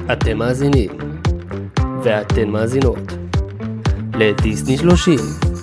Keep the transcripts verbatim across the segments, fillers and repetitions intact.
אתם מאזינים, ואתן מאזינות, לדיסני שלושים.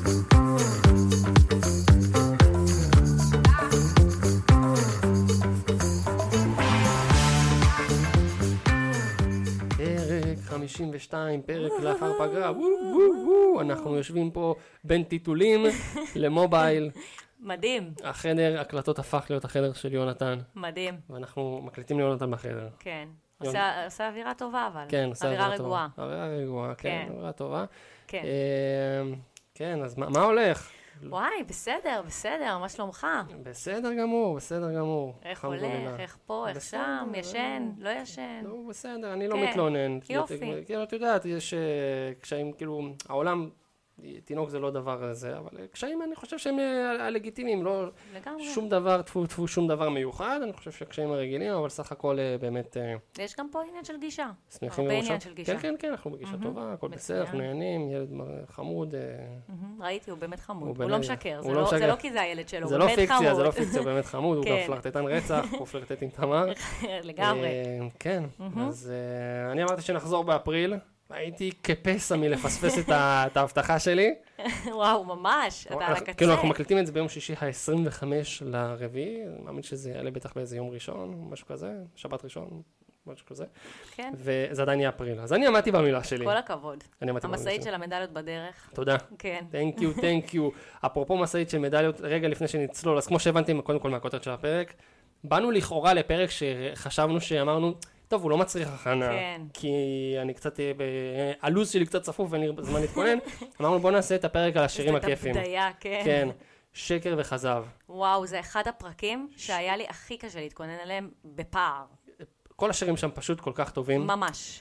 פרק חמישים ושתיים, פרק לאחר פגרה, וואו וואו וואו, אנחנו יושבים פה בין טיטולים למובייל. מדהים. החדר, הקלטות הפך להיות החדר של יונתן. מדהים. ואנחנו מקליטים ליונתן בחדר. כן. עושה, עושה אווירה טובה, אבל. כן, עושה אווירה טובה. רגועה. אווירה רגועה, כן, אווירה טובה. כן. כן, אז מה, מה הולך? וואי, בסדר, בסדר, מה שלומך? בסדר גמור, בסדר גמור. איך הולך, איך פה, איך שם, ישן, לא ישן. לא, בסדר, אני לא מתלונן. יופי. כאילו, את יודעת, יש קשיים, כאילו, העולם... תינוק זה לא דבר הזה, אבל קשיים אני חושב שהם הלגיטימיים, לא לגמרי. שום דבר, תפו תפו שום דבר מיוחד, אני חושב שהקשיים הרגילים, אבל סך הכל באמת... יש גם פה עניין של גישה, הרבה עניין של גישה. כן, כן, כן, אנחנו בגישה טובה, הכל בסדר, אנחנו נהנים, ילד חמוד. ראיתי, הוא באמת חמוד, הוא לא משקר, זה לא כי זה הילד שלו, הוא באמת חמוד. זה לא פיקציה, זה לא פיקציה, הוא באמת חמוד, הוא גם פלרטטן רצח, הוא פלרטט עם תמר. לגמרי. כן, אז אני אמרתי שנחזור באפריל. הייתי כפסע מלפספס את ההבטחה שלי. וואו, ממש, אתה על הקצה. כאילו, אנחנו מקליטים את זה ביום שישי ה-עשרים וחמישה לרביעי, אני מאמין שזה יעלה בטח באיזה יום ראשון, משהו כזה, שבת ראשון, משהו כזה. כן. וזה עדיין יהיה אפריל. אז אני עמדתי במילה שלי. כל הכבוד. המסעית של המדליות בדרך. תודה. כן. Thank you, thank you. אפרופו מסעית של מדליות, רגע לפני שנצלול, אז כמו שהבנתם, קודם כל מהכותרת של הפרק, באנו לכאורה לפרק שחשבנו שאמרנו, טוב, הוא לא מצריך הכנה, כן. כי אני קצת, הלוז שלי קצת צפוף ואני זמן להתכונן, אמרנו בוא נעשה את הפרק על השירים הכיפים. את הבדיה, כן. כן, שקר וחזב. וואו, זה אחד הפרקים שהיה לי הכי קשה להתכונן עליהם בפער. כל השירים שם פשוט כל כך טובים. ממש.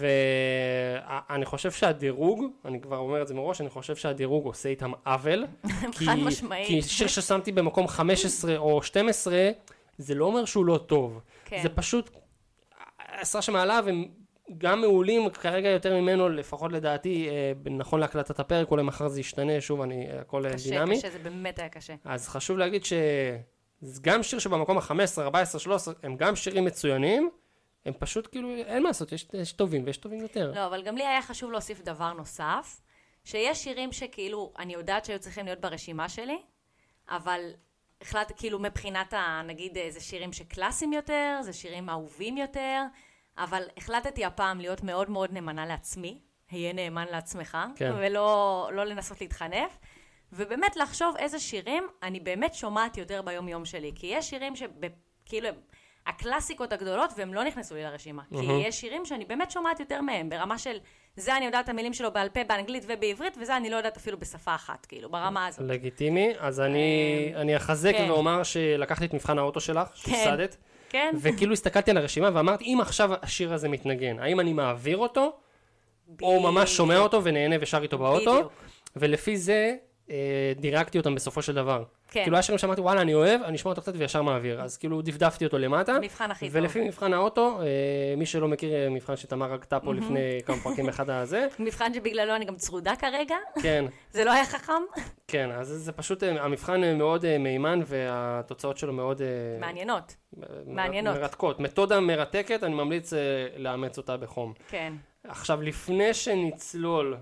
ואני חושב שהדירוג, אני כבר אומר את זה מראש, אני חושב שהדירוג עושה איתם עוול. חד משמעית. כי שיר ששמתי במקום חמש עשרה או שתים עשרה, זה לא אומר שהוא לא טוב. כן. זה פשוט... העשרה שמעליו הם גם מעולים כרגע יותר ממנו, לפחות לדעתי, נכון להקלטת הפרק, אולי מחר זה ישתנה, שוב, אני, הכל קשה, דינמי. קשה, קשה, זה באמת היה קשה. אז חשוב להגיד שגם שיר שבמקום ה-חמש עשרה, ארבע עשרה, שלוש עשרה, הם גם שירים מצוינים, הם פשוט כאילו, אין מה לעשות, יש, יש טובים ויש טובים יותר. לא, אבל גם לי היה חשוב להוסיף דבר נוסף, שיש שירים שכאילו, אני יודעת שהיו צריכים להיות ברשימה שלי, אבל... החלט, כאילו, מבחינת, נגיד, זה שירים שקלאסיים יותר, זה שירים אהובים יותר, אבל החלטתי הפעם להיות מאוד מאוד נאמנה לעצמי, היה נאמן לעצמך, כן. ולא לא לנסות להתחנף, ובאמת לחשוב איזה שירים אני באמת שומעת יותר ביום יום שלי, כי יש שירים שכאילו, הקלאסיקות הגדולות, והם לא נכנסו לי לרשימה, mm-hmm. כי יש שירים שאני באמת שומעת יותר מהם, ברמה של, זה אני יודעת את המילים שלו בעל פה, באנגלית ובעברית, וזה אני לא יודעת אפילו בשפה אחת, כאילו, ברמה הזאת. לגיטימי, אז אני, אני אחזק כן. ואומר שלקחתי את מבחן האוטו שלך, שסדת, כן. וכאילו הסתכלתי על הרשימה ואמרתי, אם עכשיו השיר הזה מתנגן, האם אני מעביר אותו, ב... או ממש שומע אותו ונהנה ושר איתו באוטו, בדיוק. ולפי זה אה, דירקתי אותם בסופו של דבר. כן. כאילו השירים שאמרתי, וואלה, אני אוהב, אני אשמע אותו קצת וישר מעביר. אז כאילו דפדפתי אותו למטה. מבחן הכי טוב. ולפי מבחן האוטו, אה, מי שלא מכיר מבחן שתמר רגתה פה לפני כמה פרקים אחד הזה. מבחן שבגללו אני גם צרודה כרגע. כן. זה לא היה חכם. כן, אז זה פשוט, המבחן מאוד מימן והתוצאות שלו מאוד... מעניינות. מעניינות. מרתקות. מתודה מרתקת, אני ממליץ לאמץ אותה בחום. כן. עכשיו, לפני שנצלול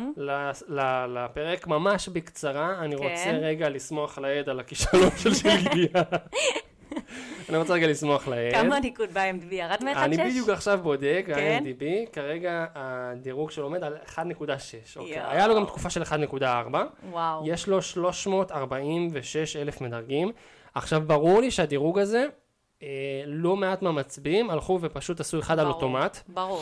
לפרק, ממש בקצרה, אני רוצה רגע לשמוח לעד על הכישלון של שלגיה. אני רוצה רגע לשמוח לעד. כמה ניקוד ב-אם די בי? ירד מ-אחת נקודה שש? אני בדיוק עכשיו בודק, ה-אם די בי, כרגע הדירוג שלו עומד על אחת נקודה שש. היה לו גם תקופה של אחת נקודה ארבע. וואו. יש לו שלוש מאות ארבעים ושש אלף מדרגים. עכשיו, ברור לי שהדירוג הזה... לא מעט מהמצביעים הלכו ופשוט עשו אחד על אוטומט. ברור.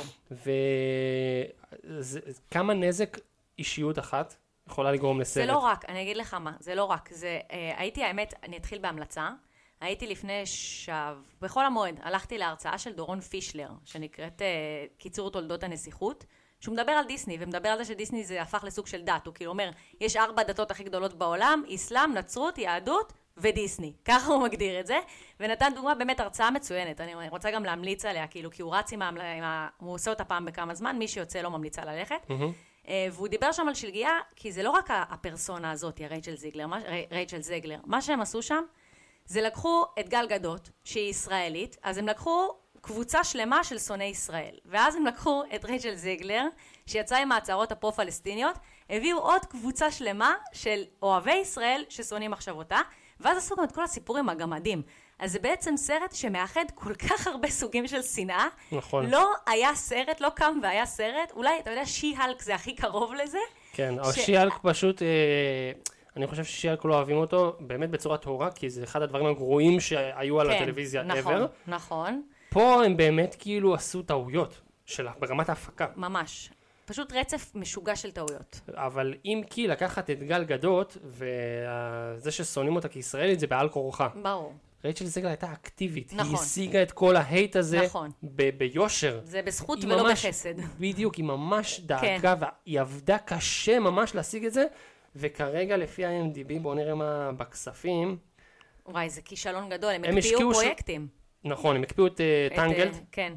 וכמה נזק אישיות אחת יכולה לגרום לסרט. זה לא רק, אני אגיד לך מה, זה לא רק. זה, הייתי, האמת, אני אתחיל בהמלצה. הייתי לפני שב, בכל המועד, הלכתי להרצאה של דורון פישלר, שנקראת קיצור תולדות הנסיכות, שהוא מדבר על דיסני, ומדבר על זה שדיסני זה הפך לסוג של דת. הוא כאילו אומר, יש ארבע דתות הכי גדולות בעולם, אסלאם, נצרות, יהדות, ודיסני. ככה הוא מגדיר את זה, ונתן דוגמה באמת הרצאה מצוינת. אני רוצה גם להמליץ עליה, כאילו, כי הוא רץ עם ה... הוא עושה אותה פעם בכמה זמן, מי שיוצא לא ממליצה ללכת. Mm-hmm. והוא דיבר שם על שלגיה, כי זה לא רק הפרסונה הזאת, רייצ'ל זיגלר, רייצ'ל זיגלר. מה שהם עשו שם, זה לקחו את גל גדות, שהיא ישראלית, אז הם לקחו קבוצה שלמה של שונאי ישראל. ואז הם לקחו את רייצ'ל זיגלר, שיצא עם ההצהרות הפרו-פלסטיניות, הביאו עוד קבוצה שלמה של אוהבי ישראל ששונאים עכשיו אותה, ואז עשו גם את כל הסיפורים הגמדים. אז זה בעצם סרט שמאחד כל כך הרבה סוגים של שנאה. נכון. לא היה סרט, לא קם והיה סרט, אולי, אתה יודע, שי-הלק זה הכי קרוב לזה. כן, אבל שי-הלק פשוט, אה, אני חושב ששי-הלק לא אוהבים אותו, באמת בצורה טהורה, כי זה אחד הדברים הגרועים שהיו על הטלוויזיה ever. נכון, נכון. פה הם באמת כאילו עשו טעויות שלה, ברמת ההפקה. ממש. פשוט רצף משוגע של טעויות. אבל אם כי לקחת את גל גדות, וזה ששונאים אותה כישראלית, זה בעל כורחה. ברור. רייצ'ל זיגלר הייתה אקטיבית. נכון. היא השיגה את כל ההייט הזה נכון. ב- ביושר. זה בזכות היא ולא ממש, בחסד. בדיוק, היא ממש דאגה, כן. והיא עבדה קשה ממש להשיג את זה, וכרגע לפי ה-אם די בי, בואו נראה מה בכספים. וואי, זה כישלון גדול, הם, הם הקפיאו השקיעו ש- פרויקטים. נכון, הם הקפיאו את את, טנגלד. אה, כן.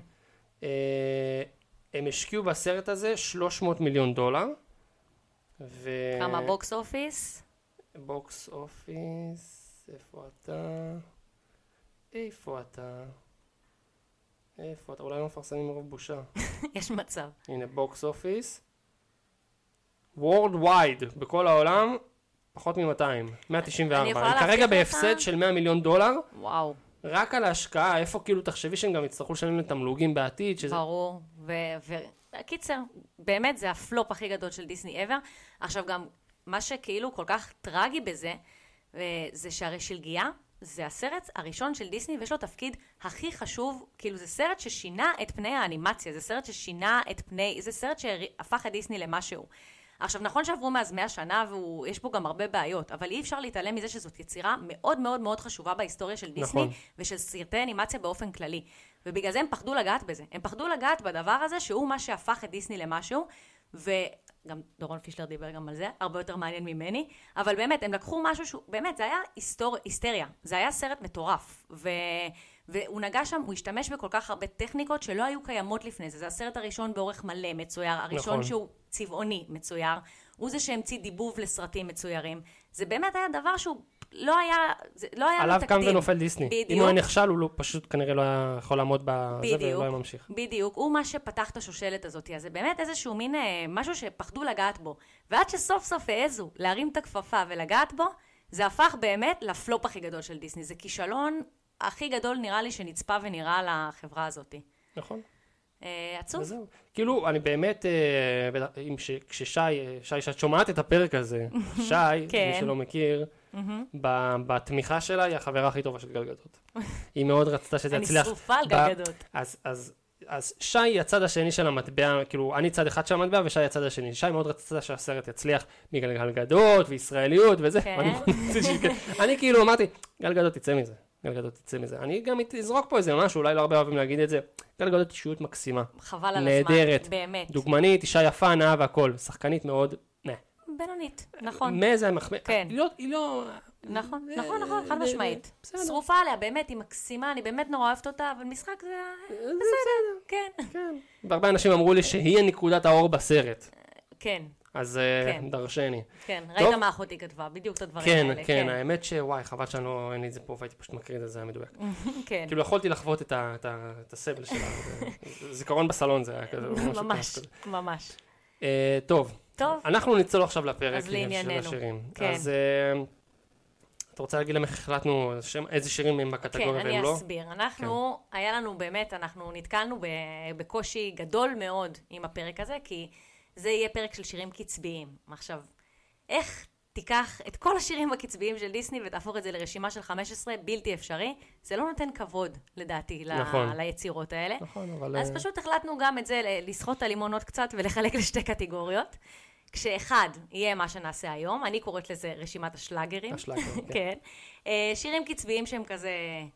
הם השקיעו בסרט הזה שלוש מאות מיליון דולר. ו... כמה בוקס אופיס? בוקס אופיס, איפה אתה? איפה אתה? איפה אתה? אולי לא מפרסמים מרוב בושה. יש מצב. הנה בוקס אופיס. Worldwide, בכל העולם, פחות מ-מאתיים, מאה תשעים וארבע. אני יכולה הם כרגע להבטיח בהפסד לך? של מאה מיליון דולר, וואו. רק על ההשקעה, איפה כאילו תחשבי שהם גם יצטרכו לשלם לתמלוגים בעתיד, שזה... ברור. וקיצר, באמת זה הפלופ הכי גדול של דיסני ever. עכשיו גם, מה שכאילו כל כך טרגי בזה, זה שהרי שלגיה, זה הסרט הראשון של דיסני, ויש לו תפקיד הכי חשוב, כאילו זה סרט ששינה את פני האנימציה, זה סרט ששינה את פני, זה סרט שהפך את דיסני למשהו. עכשיו, נכון שעברו מאז מאה שנה, ויש בו גם הרבה בעיות, אבל אי אפשר להתעלם מזה שזאת יצירה מאוד מאוד מאוד חשובה בהיסטוריה של דיסני, נכון. ושל סרטי אנימציה באופן כללי. ובגלל זה הם פחדו לגעת בזה. הם פחדו לגעת בדבר הזה, שהוא מה שהפך את דיסני למשהו, וגם דורון פישלר דיבר גם על זה, הרבה יותר מעניין ממני, אבל באמת, הם לקחו משהו שהוא, באמת, זה היה היסטור, היסטריה. זה היה סרט מטורף, ו... והוא נגע שם, הוא השתמש בכל כך הרבה טכניקות שלא היו קיימות לפני זה. זה הסרט הראשון באורך מלא מצויר, הראשון נכון. שהוא צבעוני מצויר, הוא זה שהמציא דיבוב לסרטים מצוירים. זה באמת היה דבר שהוא לא היה, זה לא היה עליו לתקדים. קם ונופל דיסני. בדיוק. אם הוא היה נכשל, הוא לא, פשוט כנראה לא היה יכול לעמוד בזה בדיוק, ולא היה ממשיך. בדיוק, הוא מה שפתח את השושלת הזאת, אז זה באמת איזשהו מין אה, משהו שפחדו לגעת בו, ועד שסוף סוף העזו להרים את הכפפה ולגעת בו, זה הפך באמת לפלופ הכי גדול של דיסני, זה כישלון הכי גדול נראה לי שנצפה ונראה לחברה הזאת. נכון. אה, עצוב. וזהו. כאילו, אני באמת, אה, בטח, אם ש- כששי, אה, שי, שאת שומעת את הפרק הזה, שי, כן. מי שלא מכיר, ב- בתמיכה שלה היא החברה הכי טובה של גל גדות. היא מאוד רצתה שזה אני יצליח. שרופה על ב- גל גדות. אז, אז, אז שי היא הצד השני של המטבע, כאילו, אני צד אחד של המטבע ושי הצד השני. שי מאוד רצתה שהסרט יצליח בגלל גל גדות וישראליות וזה. כן. ואני, אני כאילו אמרתי, גל גדות תצא מזה. גל גדות תצא מזה. אני גם אזרוק פה איזה משהו, אולי לא הרבה אוהבים להגיד את זה. גל גדות אישיות מקסימה. חבל על הזמן, נהדרת. באמת. דוגמנית, אישה יפה, נאה והכל. שחקנית מאוד, נה. בינונית, נכון. מאיזה מחמיא. כן. היא לא, היא לא... נכון, נכון, נכון, חד משמעית. בסדר. שרופה עליה, באמת, היא מקסימה, אני באמת נורא אוהבת אותה, אבל משחק זה... בסדר. כן, כן. והרבה אנשים אמרו לי שהיא נקודת האור בסרט. כן, אז אה, כן. דרשני. כן. טוב. ראית מה אחותי כתבה, בדיוק את הדברים כן, האלה. כן, האמת שוואי, חבל שאני לא, אין לי את זה פה, והייתי פשוט מקריא את זה, זה היה מדויק. כן, כאילו יכולתי לחוות את ה- את ה- את הסבל שלה. זה- זיכרון בסלון זה היה כזה. משהו ממש, כזה. ממש. אה, טוב, טוב, אנחנו נצלול עכשיו לפרק אז של לענייננו. השירים. כן. אז אה, אתה רוצה להגיד להם איך החלטנו שם- איזה שירים הם כן, בקטגוריה אני והם לא? אסביר. אנחנו, היה לנו באמת, אנחנו נתקלנו ב- בקושי גדול מאוד עם הפרק הזה, כי זה יהיה פרק של שירים קצביים. עכשיו, איך תיקח את כל השירים הקצביים של דיסני ותהפוך את זה לרשימה של חמש עשרה, בלתי אפשרי? זה לא נותן כבוד, לדעתי, ל- נכון. ליצירות האלה. נכון, אבל... אז אה, פשוט החלטנו גם את זה, ל- לסחוט את הלימונות קצת ולחלק לשתי קטגוריות. כשאחד יהיה מה שנעשה היום, אני קוראת לזה רשימת השלאגרים. השלאגר, כן. כן. אה, שירים קצביים שהם כזה,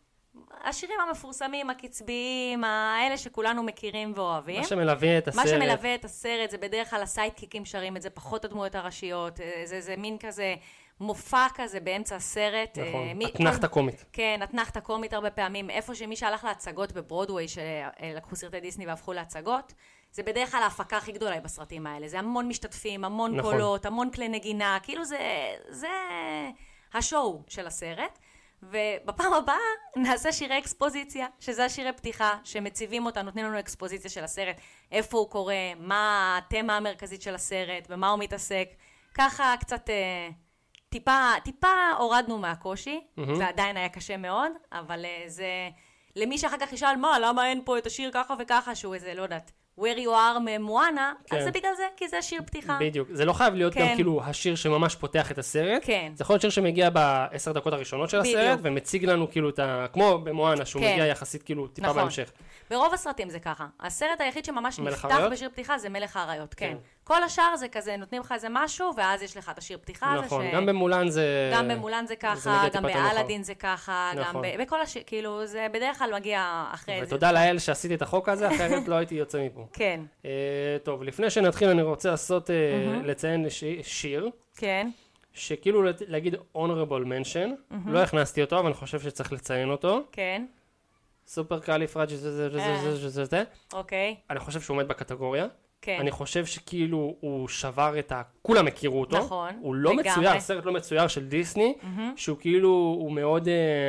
השירים המפורסמים, הקצביים, האלה שכולנו מכירים ואוהבים. מה שמלווה את הסרט. מה שמלווה את הסרט, זה בדרך כלל הסיידקיקים שרים את זה, פחות הדמויות הראשיות, אה, זה, זה מין כזה מופע כזה באמצע הסרט. אה, נכון, מי- אתנחתא כל- קומית. כן, אתנחתא קומית הרבה פעמים, איפה שמי שהלך להצגות בברודווי, שלקחו סרטי דיסני והפכו להצגות, זה בדרך כלל ההפקה הכי גדולה בסרטים האלה. זה המון משתתפים, המון נכון. קולות, המון כלי נגינה, כאילו זה, זה השואו של הסרט. ובפעם הבאה נעשה שירי אקספוזיציה, שזה השירי פתיחה, שמציבים אותה, נותנים לנו אקספוזיציה של הסרט, איפה הוא קורה, מה התמה המרכזית של הסרט, במה הוא מתעסק. ככה קצת אה, טיפה, טיפה הורדנו מהקושי, mm-hmm. ועדיין היה קשה מאוד, אבל אה, זה, למי שאחר כך ישאל, מה, למה אין פה את השיר ככה וככה, שהוא איזה, לא יודעת, Where You Are ממואנה, כן. אז זה בגלל זה, כי זה שיר פתיחה. בדיוק, זה לא חייב להיות כן. גם כאילו השיר שממש פותח את הסרט, כן. זה יכול להיות שיר שמגיע בעשר דקות הראשונות של הסרט, בדיוק. ומציג לנו כאילו את ה... כמו במואנה, שהוא כן. מגיע יחסית כאילו טיפה נכון. בהמשך. ברוב הסרטים זה ככה. הסרט היחיד שממש נפתח בשיר פתיחה זה מלך האריות, כן. כן. כל השאר זה כזה, נותנים לך איזה משהו, ואז יש לך את השיר פתיחה הזה. נכון, ש... גם במולן זה... גם במולן זה ככה, זה גם באלאדין זה ככה, נכון. גם ב... בכל השיר, כאילו, זה בדרך כלל מגיע אחרי זה. ותודה לאל שעשיתי את החוק הזה, אחרת לא הייתי יוצא מפה. כן. Uh, טוב, לפני שנתחיל אני רוצה לעשות, uh, mm-hmm. לציין ש... שיר. כן. שכאילו להגיד honorable mention, mm-hmm. לא הכנסתי אותו, אבל אני חושב שצריך לציין אותו. כן. סופר קליפרג' זה זה זה זה זה. אוקיי. אני חושב שהוא עומד בקטגוריה. כן. אני חושב שכאילו הוא שבר את ה... כולם הכירו אותו. נכון. הוא לא מצויר, סרט לא מצויר של דיסני, שהוא כאילו, הוא מאוד...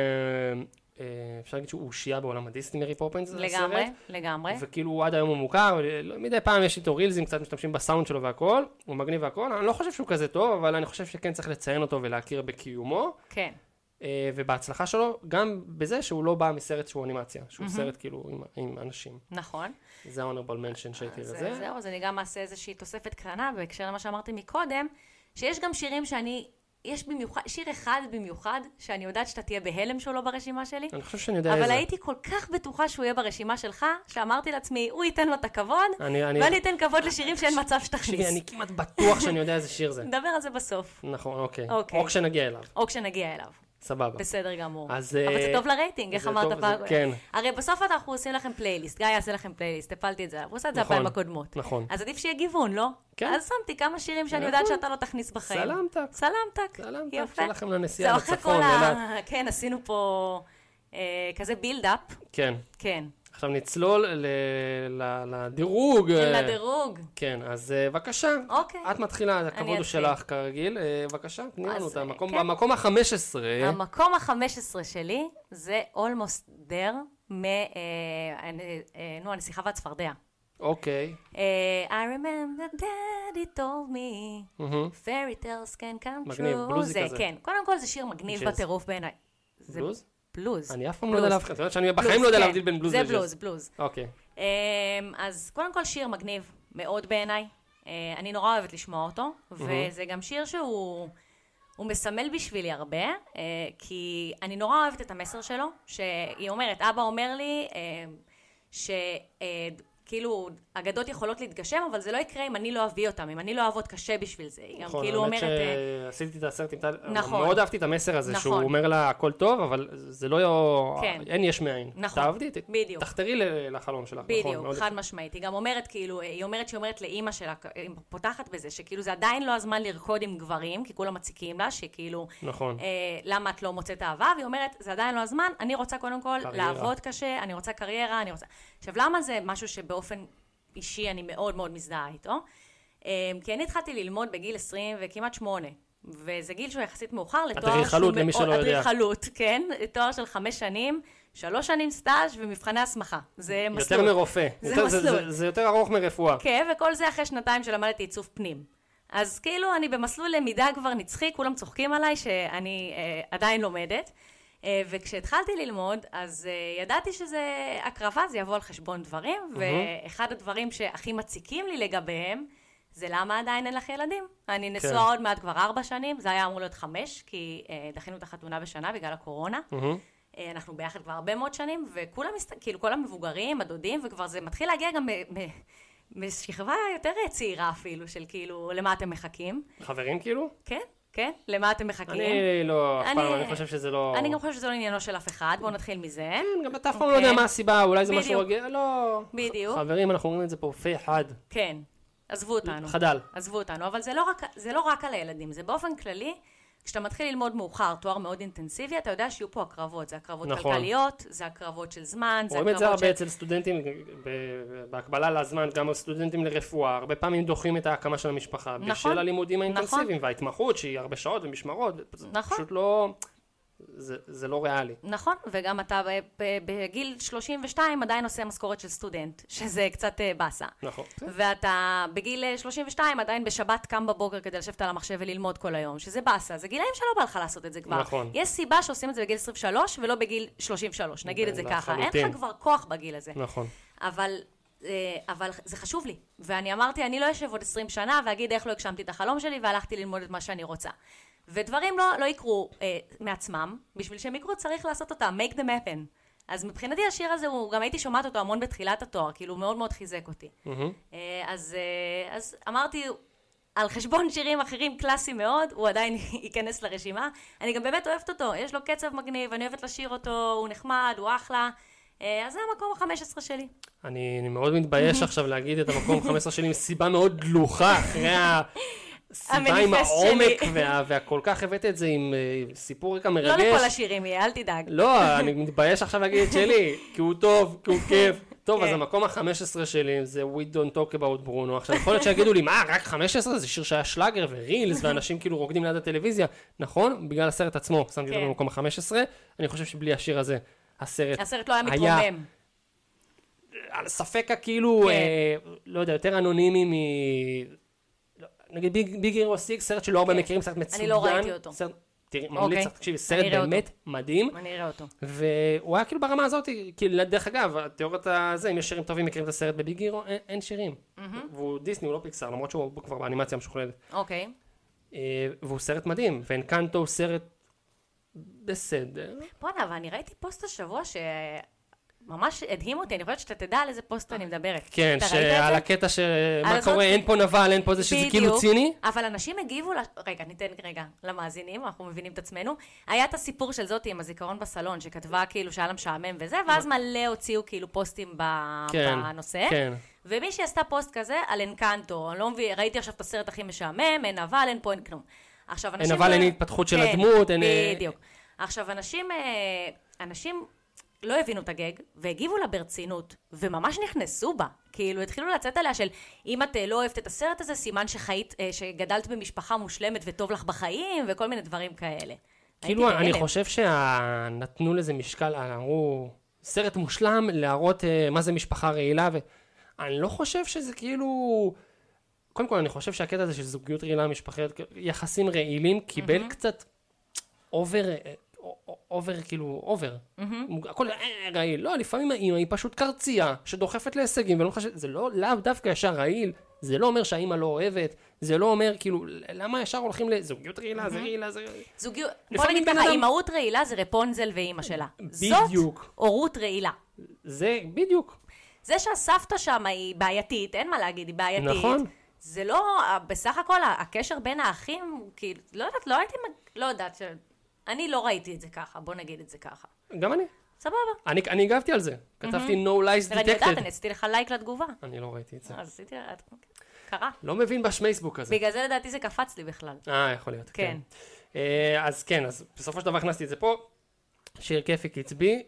אפשר להגיד שהוא שיעה בעולם הדיסני, מרי פופינס. לגמרי, לגמרי. וכאילו עד היום הוא מוכר, מדי פעם יש איתו רילזים, קצת משתמשים בסאונד שלו והכל, הוא מגניב והכל. אני לא חושב שהוא כזה טוב, אבל אני חושב שכן צריך לציין אותו ולהכיר בקיומו. כן. ובהצלחה שלו, גם בזה שהוא לא בא מסרט שהוא אנימציה, שהוא סרט כאילו עם אנשים. נכון. זה honorable mention שהייתי לזה. זהו, אז אני גם אעשה איזושהי תוספת קטנה, בהקשר למה שאמרתי מקודם, שיש גם שירים שאני, יש במיוחד, שיר אחד במיוחד, שאני יודעת שאתה תהיה בהלם שלו ברשימה שלי. אני חושב שאני יודע איזה. אבל הייתי כל כך בטוחה שהוא יהיה ברשימה שלך, שאמרתי לעצמי, הוא ייתן לו את הכבוד, ואני אתן כבוד לשירים שאין מצב שתכניס. אני כמעט בטוח שאני יודע איזה שיר זה. נדבר על זה בסוף. נכון, אוקיי. או כשנגיע אליו. או כשנגיע אליו. סבבה. בסדר גמור. אז... אבל זה טוב לרייטינג, איך אמרת פעם? כן. הרי בסוף אנחנו עושים לכם פלייליסט, גיא יעשה לכם פלייליסט, הפלתי את זה, הוא עושה את זה הפעמים הקודמות. נכון. אז עדיף שיהיה גיוון, לא? כן. אז שמתי כמה שירים שאני יודעת שאתה לא תכניס בחיים. סלמתק. סלמתק. סלמתק. יפה. שלכם לנסיעה בצפון. כן, עשינו פה כזה בילדאפ. כן. כן. עכשיו נצלול לדירוג. לדירוג. כן, אז בבקשה. אוקיי. את מתחילה, הכבוד הוא שלך כרגיל. בבקשה, תני לנו את המקום. במקום ה-חמש עשרה. המקום ה-חמש עשרה שלי זה Almost There, מ... נו, הנסיכה והצפרדע. אוקיי. I remember daddy told me, fairy tales can come true. מגניב, בלוזי כזה. כן, קודם כל זה שיר מגניב בטירוף בעיניי. בלוז? בלוז. אני אף פעם לא יודע להבחין, את יודעת שאני בחיים לא יודע להבדיל בין בלוז לג'אז. זה בלוז, בלוז. אוקיי. אז קודם כל שיר מגניב מאוד בעיניי. אני נורא אוהבת לשמוע אותו, וזה גם שיר שהוא מסמל בשבילי הרבה, כי אני נורא אוהבת את המסר שלו, שהיא אומרת, אבא אומר לי ש... כאילו, אגדות יכולות להתגשם, אבל זה לא יקרה אם אני לא אביא אותם, אם אני לא אעבוד קשה בשביל זה. נכון, האמת שעשיתי את הסרט, מאוד אהבתי את המסר הזה, שהוא אומר לה הכל טוב, אבל זה לא, אין יש מאין. תעבדי, תחתרי לחלום שלך. בדיוק, חד משמעית. היא גם אומרת, כאילו, היא אומרת שהיא אומרת לאמא שלה, היא פותחת בזה, שכאילו זה עדיין לא הזמן לרקוד עם גברים, כי כולם מציקים לה, שכאילו, למה את לא מוצאת אהבה, והיא אומרת, זה עדיין לא הזמן, אני רוצה קודם כל לעבוד קשה, אני רוצה קריירה, אני רוצה... עכשיו, למה זה משהו שבאופן אישי אני מאוד מאוד מזדהה איתו? כי אני התחלתי ללמוד בגיל עשרים וכמעט שמונה, וזה גיל שהוא יחסית מאוחר לתואר שהוא מאוד... אדריכלות, למי שלא יודע. אדריכלות, כן, תואר של חמש שנים, שלוש שנים סטאז' ומבחני הסמכה. זה מסלול. יותר מרופא. זה מסלול. זה יותר ארוך מרפואה. כן, וכל זה אחרי שנתיים שלמדתי עיצוב פנים. אז כאילו אני במסלול למידה כבר נצחי, כולם צוחקים עליי שאני עדיין לומדת. וכשהתחלתי ללמוד, אז ידעתי שזה הקרבה, זה יבוא על חשבון דברים, ואחד הדברים שהכי מציקים לי לגביהם, זה למה עדיין אין לך ילדים. אני נשואה עוד מעט כבר ארבע שנים, זה היה אמור להיות חמש, כי דחינו את החתונה בשנה בגלל הקורונה. אנחנו ביחד כבר הרבה מאוד שנים, וכולם, כאילו כל המבוגרים, הדודים, וכבר זה מתחיל להגיע גם בשכבה יותר צעירה אפילו, של כאילו, למה אתם מחכים. חברים כאילו? כן. כן? למה אתם מחכים? אני לא, אף פעם, אני חושב שזה לא... אני גם חושב שזה לא עניינו של אף אחד, בואו נתחיל מזה. כן, גם אתה אף פעם לא יודע מה הסיבה, אולי זה משהו רגיל, לא... בדיוק. חברים, אנחנו אומרים את זה פה פה אחד. כן, עזבו אותנו. חדל. עזבו אותנו, אבל זה לא רק על הילדים, זה באופן כללי, כשאתה מתחיל ללמוד מאוחר, תואר מאוד אינטנסיבי, אתה יודע שיהיו פה הקרבות, זה הקרבות כלכליות, זה הקרבות של זמן, זה הקרבות של... רואים את זה הרבה של... אצל סטודנטים, בהקבלה לזמן, גם סטודנטים לרפואה, הרבה פעמים דוחים את ההקמה של המשפחה, בשל הלימודים האינטנסיביים, וההתמחות שהיא הרבה שעות ומשמרות, פשוט לא... זה, זה לא ריאלי. נכון, וגם אתה בגיל שלושים ושתיים עדיין עושה משכורת של סטודנט, שזה קצת בסה. נכון. ואתה בגיל שלושים ושתיים עדיין בשבת קם בבוקר כדי לשבת על המחשב וללמוד כל היום, שזה בסה. זה גילאים שלא בא לך לעשות את זה כבר. נכון. יש סיבה שעושים את זה בגיל עשרים ושלוש ולא בגיל שלושים ושלוש, נגיד את זה ככה. אין לך כבר כוח בגיל הזה. נכון. אבל, אבל זה חשוב לי. ואני אמרתי, אני לא יושב עוד עשרים שנה ואגיד איך לא הגשמתי את החלום שלי והלכתי ללמוד את מה שאני רוצה. ודברים לא, לא יקרו אה, מעצמם, בשביל שהם יקרו צריך לעשות אותם, make them happen. אז מבחינתי השיר הזה, הוא, גם הייתי שומעת אותו המון בתחילת התואר, כאילו הוא מאוד מאוד חיזק אותי. Mm-hmm. אה, אז, אה, אז אמרתי, על חשבון שירים אחרים קלאסי מאוד, הוא עדיין ייכנס לרשימה. אני גם באמת אוהבת אותו, יש לו קצב מגניב, אני אוהבת לשיר אותו, הוא נחמד, הוא אחלה. אה, אז זה המקום ה-חמש עשרה שלי. אני, אני מאוד מתבייש עכשיו להגיד את המקום ה-חמש עשרה שלי, עם סיבה מאוד דלוחה, אחרי ה... סיבה עם העומק וה, והכל כך הבאת את זה עם uh, סיפור רקע מרגש. לא לכל השירים יהיה, אל תדאג. לא, אני מתבייש עכשיו להגיד את שלי, כי הוא טוב, כי הוא כיף. טוב, אז המקום ה-חמש עשרה שלי זה We Don't Talk About Bruno. עכשיו, יכול להיות שיגידו לי, מה, רק חמש עשרה? זה שיר שהיה שלאגר ורילס, ואנשים כאילו רוקדים ליד הטלוויזיה. נכון, בגלל הסרט עצמו, שמתי אותו במקום ה-חמש עשרה. אני חושב שבלי השיר הזה, הסרט הסרט לא היה מתרומם. על ספק כאילו, לא יודע, יותר אנונימי מ... נגיד ביג הירו סיקס, סרט שלא הרבה מכירים, סרט מצוין. אני לא ראיתי אותו. תראי, ממליץ, תקשיבי, סרט באמת מדהים. אני אראה אותו. והוא היה כאילו ברמה הזאת, כאילו, דרך אגב, התיאוריות הזה, אם יש שירים טובים, מכירים את הסרט בביג הירו, אין שירים. והוא דיסני, הוא לא פיקסאר, למרות שהוא כבר באנימציה משוכללת. אוקיי. והוא סרט מדהים, ואנקנטו הוא סרט בסדר. בוא'נה, אבל אני ראיתי פוסט השבוע ש... ממש הדהים אותי, אני חושבת שאתה תדע על איזה פוסט אני מדברת. כן, שעל הקטע שמה קורה, אין פה נבל, אין פה זה שזה כאילו ציני. אבל אנשים הגיבו, רגע, ניתן רגע למאזינים, אנחנו מבינים את עצמנו. היה את הסיפור של זאתי עם הזיכרון בסלון, שכתבה כאילו שהיה לה משעמם וזה, ואז מלא הוציאו כאילו פוסטים בנושא. ומי שעשתה פוסט כזה על אנקנטו, אני לא מבין, ראיתי עכשיו את הסרט הכי משעמם, אין נבל, אין פה, אין כלום. אין נבל, אין התפתחות של הדמות, אין... בדיוק. עכשיו, אנשים, אנשים לא הבינו את הגג, והגיבו לה ברצינות, וממש נכנסו בה. כאילו, התחילו לצאת עליה של, אם את לא אוהבת את הסרט הזה, סימן שחיית, שגדלת במשפחה מושלמת וטוב לך בחיים, וכל מיני דברים כאלה. כאילו, אני חושב שנתנו לזה משקל, אמרו, סרט מושלם, להראות מה זה משפחה רעילה, ואני לא חושב שזה כאילו... קודם כל, אני חושב שהקטע הזה של זוגיות רעילה משפחית, יחסים רעילים, קיבל קצת אובר... אובר, כאילו, אובר. הכל רעיל. לא, לפעמים האמא היא פשוט קרצייה, שדוחפת להישגים, ולא חושב, זה לא, לאו דווקא ישר רעיל, זה לא אומר שהאמא לא אוהבת, זה לא אומר, כאילו, למה ישר הולכים לזוגיות רעילה, זה רעילה, זה... זוגיות, בוא נגיד ככה, אימהות רעילה זה רפונזל ואימא שלה. בדיוק. זאת הורות רעילה. זה, בדיוק. זה שהסבתא שם היא בעייתית, אין מה להגיד, היא בעייתית. נכון. זה לא, בסך הכל, הקשר בין האחים, כאילו, לא יודעת, לא הייתי, לא יודעת ש... אני לא ראיתי את זה ככה, בוא נגיד את זה ככה. גם אני. סבבה. אני, אני הגבתי על זה. כתבתי no lies detected. אני יודעת, אני עשיתי לך לייק לתגובה. אני לא ראיתי את זה. אז עשיתי, קרה. לא מבין בשמייסבוק הזה. בגלל זה לדעתי זה קפץ לי בכלל. אה, יכול להיות. כן. אז כן, אז בסופו של דבר הכנסתי את זה פה. שיר כיפי קצבי.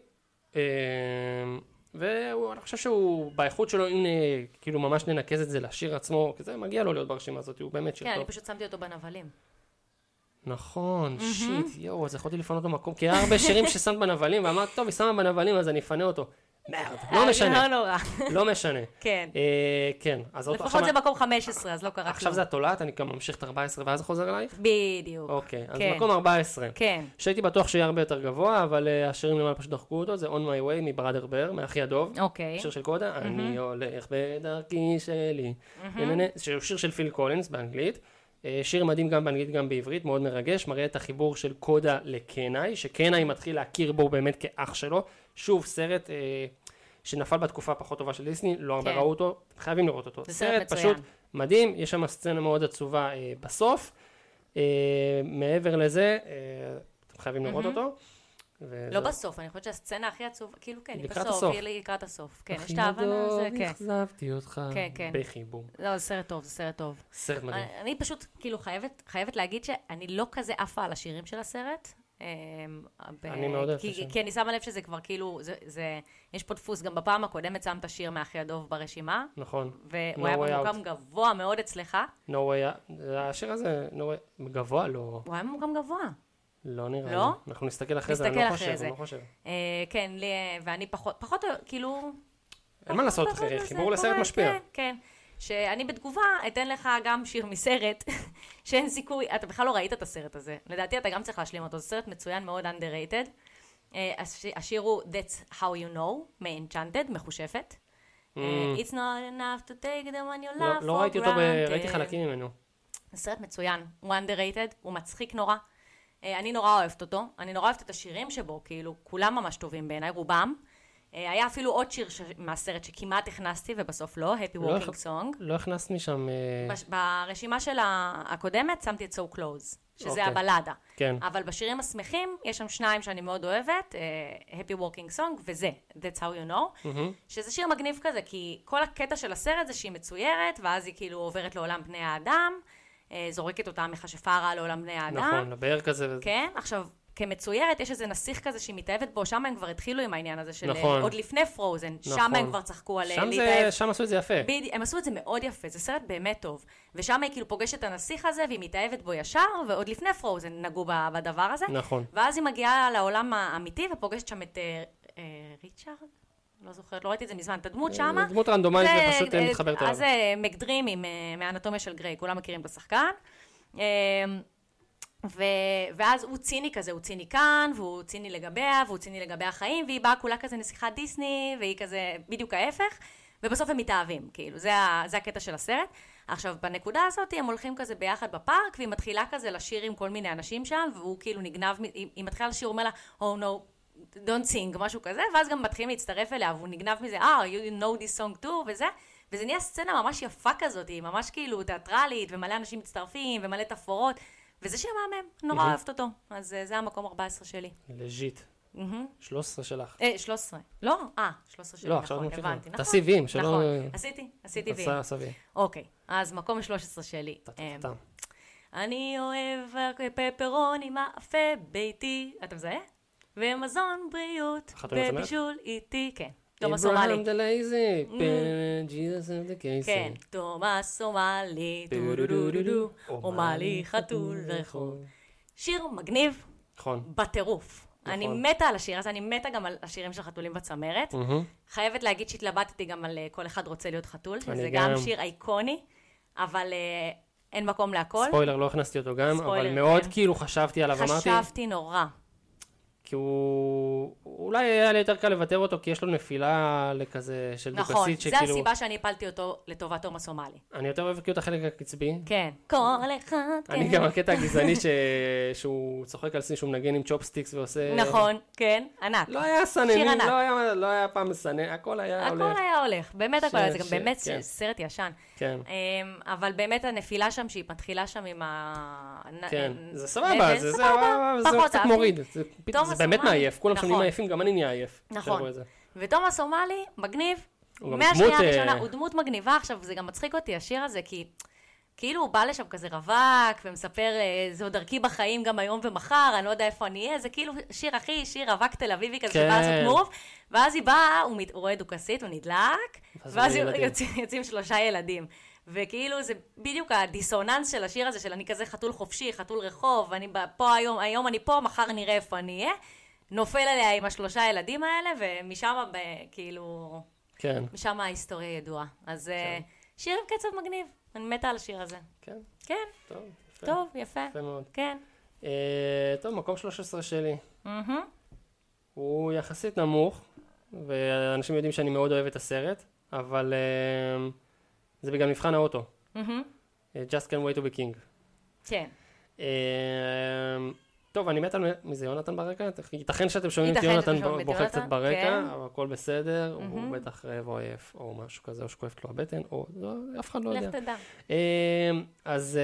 ואני חושב שהוא, באיכות שלו, אם כאילו ממש ננקז את זה לשיר עצמו, כזה מגיע לו להיות ברשימה הזאת, הוא באמת שיר טוב. כן, אני פשוט שמתי אותו בנבלים. נכון, שיט, יואו, אז יכולתי לפנות במקום, כי היה הרבה שירים ששמת בנבלים, ואמרת, טוב, היא שמה בנבלים, אז אני אפנה אותו. מרד, לא משנה. לא נורא. לא משנה. כן. כן, אז עוד לפחות זה מקום חמש עשרה, אז לא קרה כלום. עכשיו זה התולעת, אני גם ממשיך את ארבע עשרה, ואז חוזר אלייך? בדיוק. אוקיי, אז מקום ארבע עשרה. כן. שהייתי בטוח שיהיה הרבה יותר גבוה, אבל השירים למעלה פשוט דחקו אותו, זה On My Way מבראדר בר, מאחי הדוב. אוקיי. שיר של קודה, אני הולך בדרכי שלי. שיר של פיל קולינס באנגלית. שיר מדהים גם באנגלית גם בעברית, מאוד מרגש, מראה את החיבור של קודה לקנאי, שקנאי מתחיל להכיר בו באמת כאח שלו. שוב, סרט אה, שנפל בתקופה פחות טובה של דיסני, לא הרבה כן. ראו אותו, חייבים לראות אותו. זה סרט סרט פשוט מדהים, יש שם סצנה מאוד עצובה אה, בסוף. אה, מעבר לזה, אה, אתם חייבים לראות אותו. לא בסוף, אני חושבת שהסצנה הכי עצובה, כאילו כן, היא לקראת בסוף, הסוף. היא לקראת הסוף. כן, יש את ההבנה הזה, כן. אכזבתי אותך כן, כן. בחיבור. לא, זה סרט טוב, זה סרט טוב. סרט מדהים. אני פשוט כאילו חייבת, חייבת להגיד שאני לא כזה עפה על השירים של הסרט. אני מאוד אוהב את השיר. כי אני שמה לב שזה כבר כאילו, זה, יש פה דפוס, גם בפעם הקודמת שמת שיר מאחי הדוב ברשימה. נכון. והוא היה במקום גבוה מאוד אצלך. No way out. השיר הזה, no way, גבוה לא. הוא היה במקום גבוה. לא נראה לי. לא? אנחנו נסתכל אחרי זה, אני לא חושב, אני לא חושב. כן, ואני פחות, פחות, כאילו... אין מה לעשות, חיבור לסרט משפיע. כן, כן. שאני בתגובה אתן לך גם שיר מסרט, שאין סיכוי, אתה בכלל לא ראית את הסרט הזה. לדעתי אתה גם צריך להשלים אותו, זה סרט מצוין מאוד underrated. השיר הוא That's How You Know, מ-Enchanted, מחושפת. It's not enough to take the one you love for granted. לא ראיתי אותו, ראיתי חלקים ממנו. זה סרט מצוין, הוא underrated, הוא מצחיק נורא. אני נורא אוהבת אותו, אני נורא אוהבת את השירים שבו, כאילו, כולם ממש טובים בעיניי, רובם. היה אפילו עוד שיר מהסרט שכמעט הכנסתי, ובסוף לא, Happy Walking Song. לא הכנסת משם... ברשימה של הקודמת שמתי את So Close, שזה הבלדה. כן. אבל בשירים השמחים, יש שם שניים שאני מאוד אוהבת, Happy Walking Song, וזה, That's How You Know, שזה שיר מגניב כזה, כי כל הקטע של הסרט זה שהיא מצוירת, ואז היא כאילו עוברת לעולם בני האדם, זורקת אותה מכשפה רעה לעולם בני האדם. נכון, לבאר כזה. כן, עכשיו... כמצוירת, יש איזה נסיך כזה שהיא מתאהבת בו, שם הם כבר התחילו עם העניין הזה של... נכון. עוד לפני פרוזן, נכון. שם הם כבר צחקו על שם להתאהב. זה, שם עשו את זה יפה. בדיוק, הם עשו את זה מאוד יפה, זה סרט באמת טוב. ושם היא כאילו פוגשת את הנסיך הזה, והיא מתאהבת בו ישר, ועוד לפני פרוזן נגעו בדבר הזה. נכון. ואז היא מגיעה לעולם האמיתי, ופוגשת שם את אה, אה, ריצ'ארד? לא זוכרת, לא ראיתי את זה מזמן, את הדמות שמה. דמות רנדומלית ופשוט מתחברת אליו. אז זה מקדרים עם מהאנטומיה של גריי, כולם מכירים את השחקן. ו... ואז הוא ציני כזה, הוא ציני כאן, והוא ציני לגביה, והוא ציני לגבי החיים, והיא באה כולה כזה נסיכת דיסני, והיא כזה בדיוק ההפך, ובסוף הם מתאהבים, כאילו, זה, ה... זה הקטע של הסרט. עכשיו, בנקודה הזאת, הם הולכים כזה ביחד בפארק, והיא מתחילה כזה לשיר עם כל מיני אנשים שם, והוא כאילו נגנב, היא, היא מתחילה לשיר, הוא אומר לה, oh no, don't sing, משהו כזה, ואז גם מתחילים להצטרף אליה, והוא נגנב מזה, ah, you know this song too, וזה, וזה נהיה סצנה ממש יפה כזאת, היא ממש כאילו תיאטרלית, ומלא אנשים מצטרפים, ומלא תפאורות, וזה שיר מהמם, נורא אוהבת אותו. אז זה המקום ארבע עשרה שלי. לג'יט. שלוש עשרה שלך. אה, שלוש עשרה. לא? אה, שלוש עשרה שלי, לא, נכון, הבנתי. תעשי ויים, שלא... נכון, עשיתי, עשיתי ויים. עשה ויים. אוקיי, אז מקום שלוש עשרה שלי. אני אוהב פפרוני מאפה ביתי, אתה מזהה? ומזון בריאות, ובישול איתי, כן. תומאס סומאלי. אברהם דלייזי, ג'יזוס אנד קייסי. כן, תומאס סומאלי, טו-דו-דו-דו-דו, אומאלי חתול רחוב. שיר מגניב, בטירוף. אני מתה על השיר הזה, אני מתה גם על השירים של חתולים בצמרת. חייבת להגיד שהתלבטתי גם על כל אחד רוצה להיות חתול, שזה גם שיר אייקוני, אבל אין מקום להכל. ספוילר, לא הכנסתי אותו גם, אבל מאוד כאילו חשבתי עליו, אמרתי. חשבתי נורא. כי הוא... אולי היה לי יותר קל לוותר אותו, כי יש לו נפילה לכזה של דוקסית נכון, שכאילו... זה הסיבה שאני הפלתי אותו לטובת תומאס סומאלי. אני יותר אוהב כאילו את החלק הקצבי. כן. כל אחד, כן. אני גם הקטע הגזעני ש... שהוא צוחק על סי, שהוא מנגן עם צ'ופסטיקס ועושה... נכון, כן, ענק. לא היה סננים, לא היה, לא היה פעם סנן, הכל היה הולך. הכל היה הולך, באמת הכל היה, זה גם באמת סרט ישן. כן. אבל באמת הנפילה שם, שהיא מתחילה שם עם ה... כן, זה סבבה, זה קצת מוריד. זה באמת מעייף, כולם שם נהיים עייפים, גם אני נהיה עייף. נכון. ותומאס סומאלי, מגניב, מהשנייה הראשונה, הוא דמות מגניבה. עכשיו, זה גם מצחיק אותי, השיר הזה, כי כאילו הוא בא לשם כזה רווק, ומספר, זו דרכי בחיים גם היום ומחר, אני לא יודע איפה אני אהיה, זה כאילו שיר הכי, שיר רווק תל אביבי כזה, שבא לעשות מוב, ואז היא באה, הוא רואה דוקסית, הוא נדלק, ואז יוצאים שלושה ילדים. וכאילו זה בדיוק הדיסוננס של השיר הזה, של אני כזה חתול חופשי, חתול רחוב, אני פה היום, היום אני פה, מחר נראה איפה אני אהיה. נופל עליה עם השלושה ילדים האלה, ומשם כאילו... כן. משם ההיסטוריה ידועה. אז כן. שיר עם קצב מגניב. אני מתה על השיר הזה. כן. כן. טוב, יפה. טוב, יפה. יפה מאוד. כן. אה, טוב, מקום שלוש עשרה שלי. Mm-hmm. הוא יחסית נמוך, ואנשים יודעים שאני מאוד אוהב את הסרט, אבל אה, זה בגלל מבחן האוטו. Mm-hmm. Just Can't Wait to be King. כן. אה, טוב, אני מת על מזה יונתן ברקע, ייתכן שאתם שומעים את יונתן בוכה קצת ברקע, אבל הכל בסדר, הוא בטח רעב או עייף, או משהו כזה, או שכואבת לו הבטן, או אף אחד לא יודע. לך תדע. אז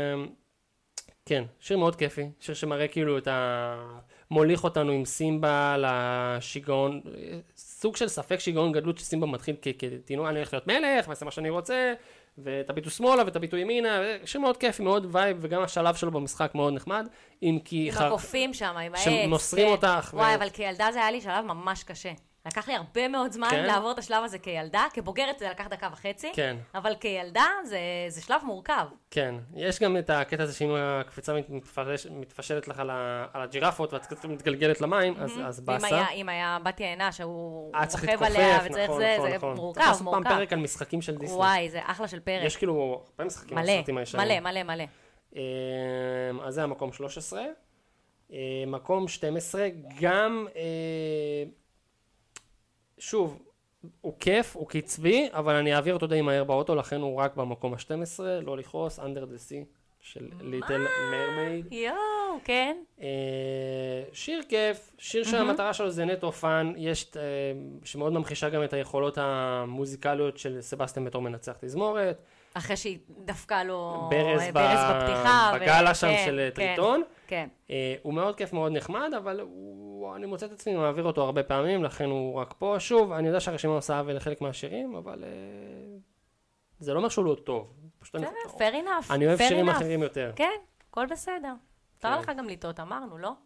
כן, שיר מאוד כיפי, שיר שמראה כאילו את ה... מוליך אותנו עם סימבה לשיגעון, סוג של ספק שיגעון גדלות שסימבה מתחיל כתינוק, אני הולך להיות מלך, ועשה מה שאני רוצה, ותביטו שמאלה ותביטו ימינה, שיר מאוד כיפי, מאוד וייב, וגם השלב שלו במשחק מאוד נחמד, אם כי... עם הקופים שם, עם העץ. שמוסרים אותך. וואי, אבל כילדה זה היה לי שלב ממש קשה. לקח לי הרבה מאוד זמן כן? לעבור את השלב הזה כילדה, כבוגרת זה לקח דקה וחצי, כן. אבל כילדה זה, זה שלב מורכב. כן, יש גם את הקטע הזה שאם הקפיצה מתפשט, מתפשטת לך על, ה, על הג'ירפות ואת קצת מתגלגלת למים, אז, אז באסה. אם היה, אם היה בת יענה שהוא צריך רוכב להתכופף, עליה וצריך נכון, זה, נכון, זה נכון. מורכב, צריך לעשות מורכב. פעם פרק על משחקים של דיסני. וואי, זה אחלה של פרק. יש כאילו הרבה משחקים מלא, בסרטים הישנים. מלא, מלא, מלא. אז זה המקום שלוש עשרה. מקום שתים עשרה, גם, שוב, הוא כיף, הוא קצבי, אבל אני אעביר אותו די מהר באוטו, לכן הוא רק במקום ה-שתים עשרה, לא לכעוס, Under the Sea של ליטל מרמייד. יואו, כן. שיר כיף, שיר שהמטרה שלו זה נטו פאן, יש, שמאוד ממחישה גם את היכולות המוזיקליות של סבסטיאן בתור מנצח תזמורת. אחרי שהיא דפקה לו ברז, ברז בפתיחה. בגלה שם כן, של כן, טריטון. כן. הוא מאוד כיף, מאוד נחמד, אבל הוא, אני מוצא את עצמי מעביר אותו הרבה פעמים, לכן הוא רק פה. שוב, אני יודע שהרשימה עושה עוול לחלק מהשירים, אבל זה לא אומר שהוא לא טוב. fair enough. אני אוהב שירים אחרים יותר. כן, הכל בסדר. תראה לך גם לטעות, אמרנו, לא?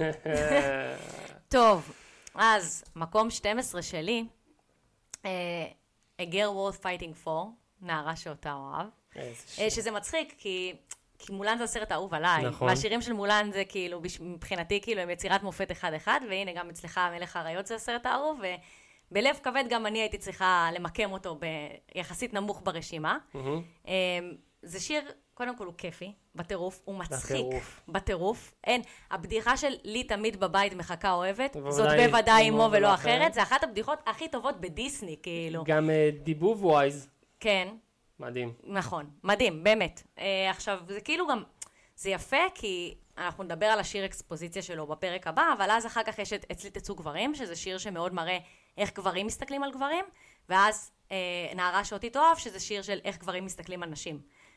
טוב, אז מקום שתים עשרה שלי, A Girl Worth Fighting For, נערה שאותה אוהב. שזה מצחיק, כי... כי מולן זה הסרט האהוב עליי. נכון. והשירים של מולן זה כאילו, מבחינתי כאילו הם יצירת מופת אחד-אחד, והנה גם אצלך מלך האריות זה הסרט האהוב, ובלב כבד גם אני הייתי צריכה למקם אותו ביחסית נמוך ברשימה. Mm-hmm. זה שיר, קודם כל הוא כיפי, בטירוף, הוא מצחיק, בטירוף. בטירוף. אין, הבדיחה של לי תמיד בבית מחכה אוהבת, זאת בוודאי אמו ולא אחרת, אחרת, זה אחת הבדיחות הכי טובות בדיסני, כאילו. גם uh, דיבוב ווייז. כן. מדהים. נכון, מדהים, באמת. Uh, עכשיו, זה כאילו גם, זה יפה, כי אנחנו נדבר על השיר אקספוזיציה שלו בפרק הבא, אבל אז אחר כך יש את אצלי תצאו גברים, שזה שיר שמאוד מראה איך גברים מסתכלים על גברים, ואז uh, נערה שאותי תאהב, שזה שיר של איך גברים מסתכלים על נשים.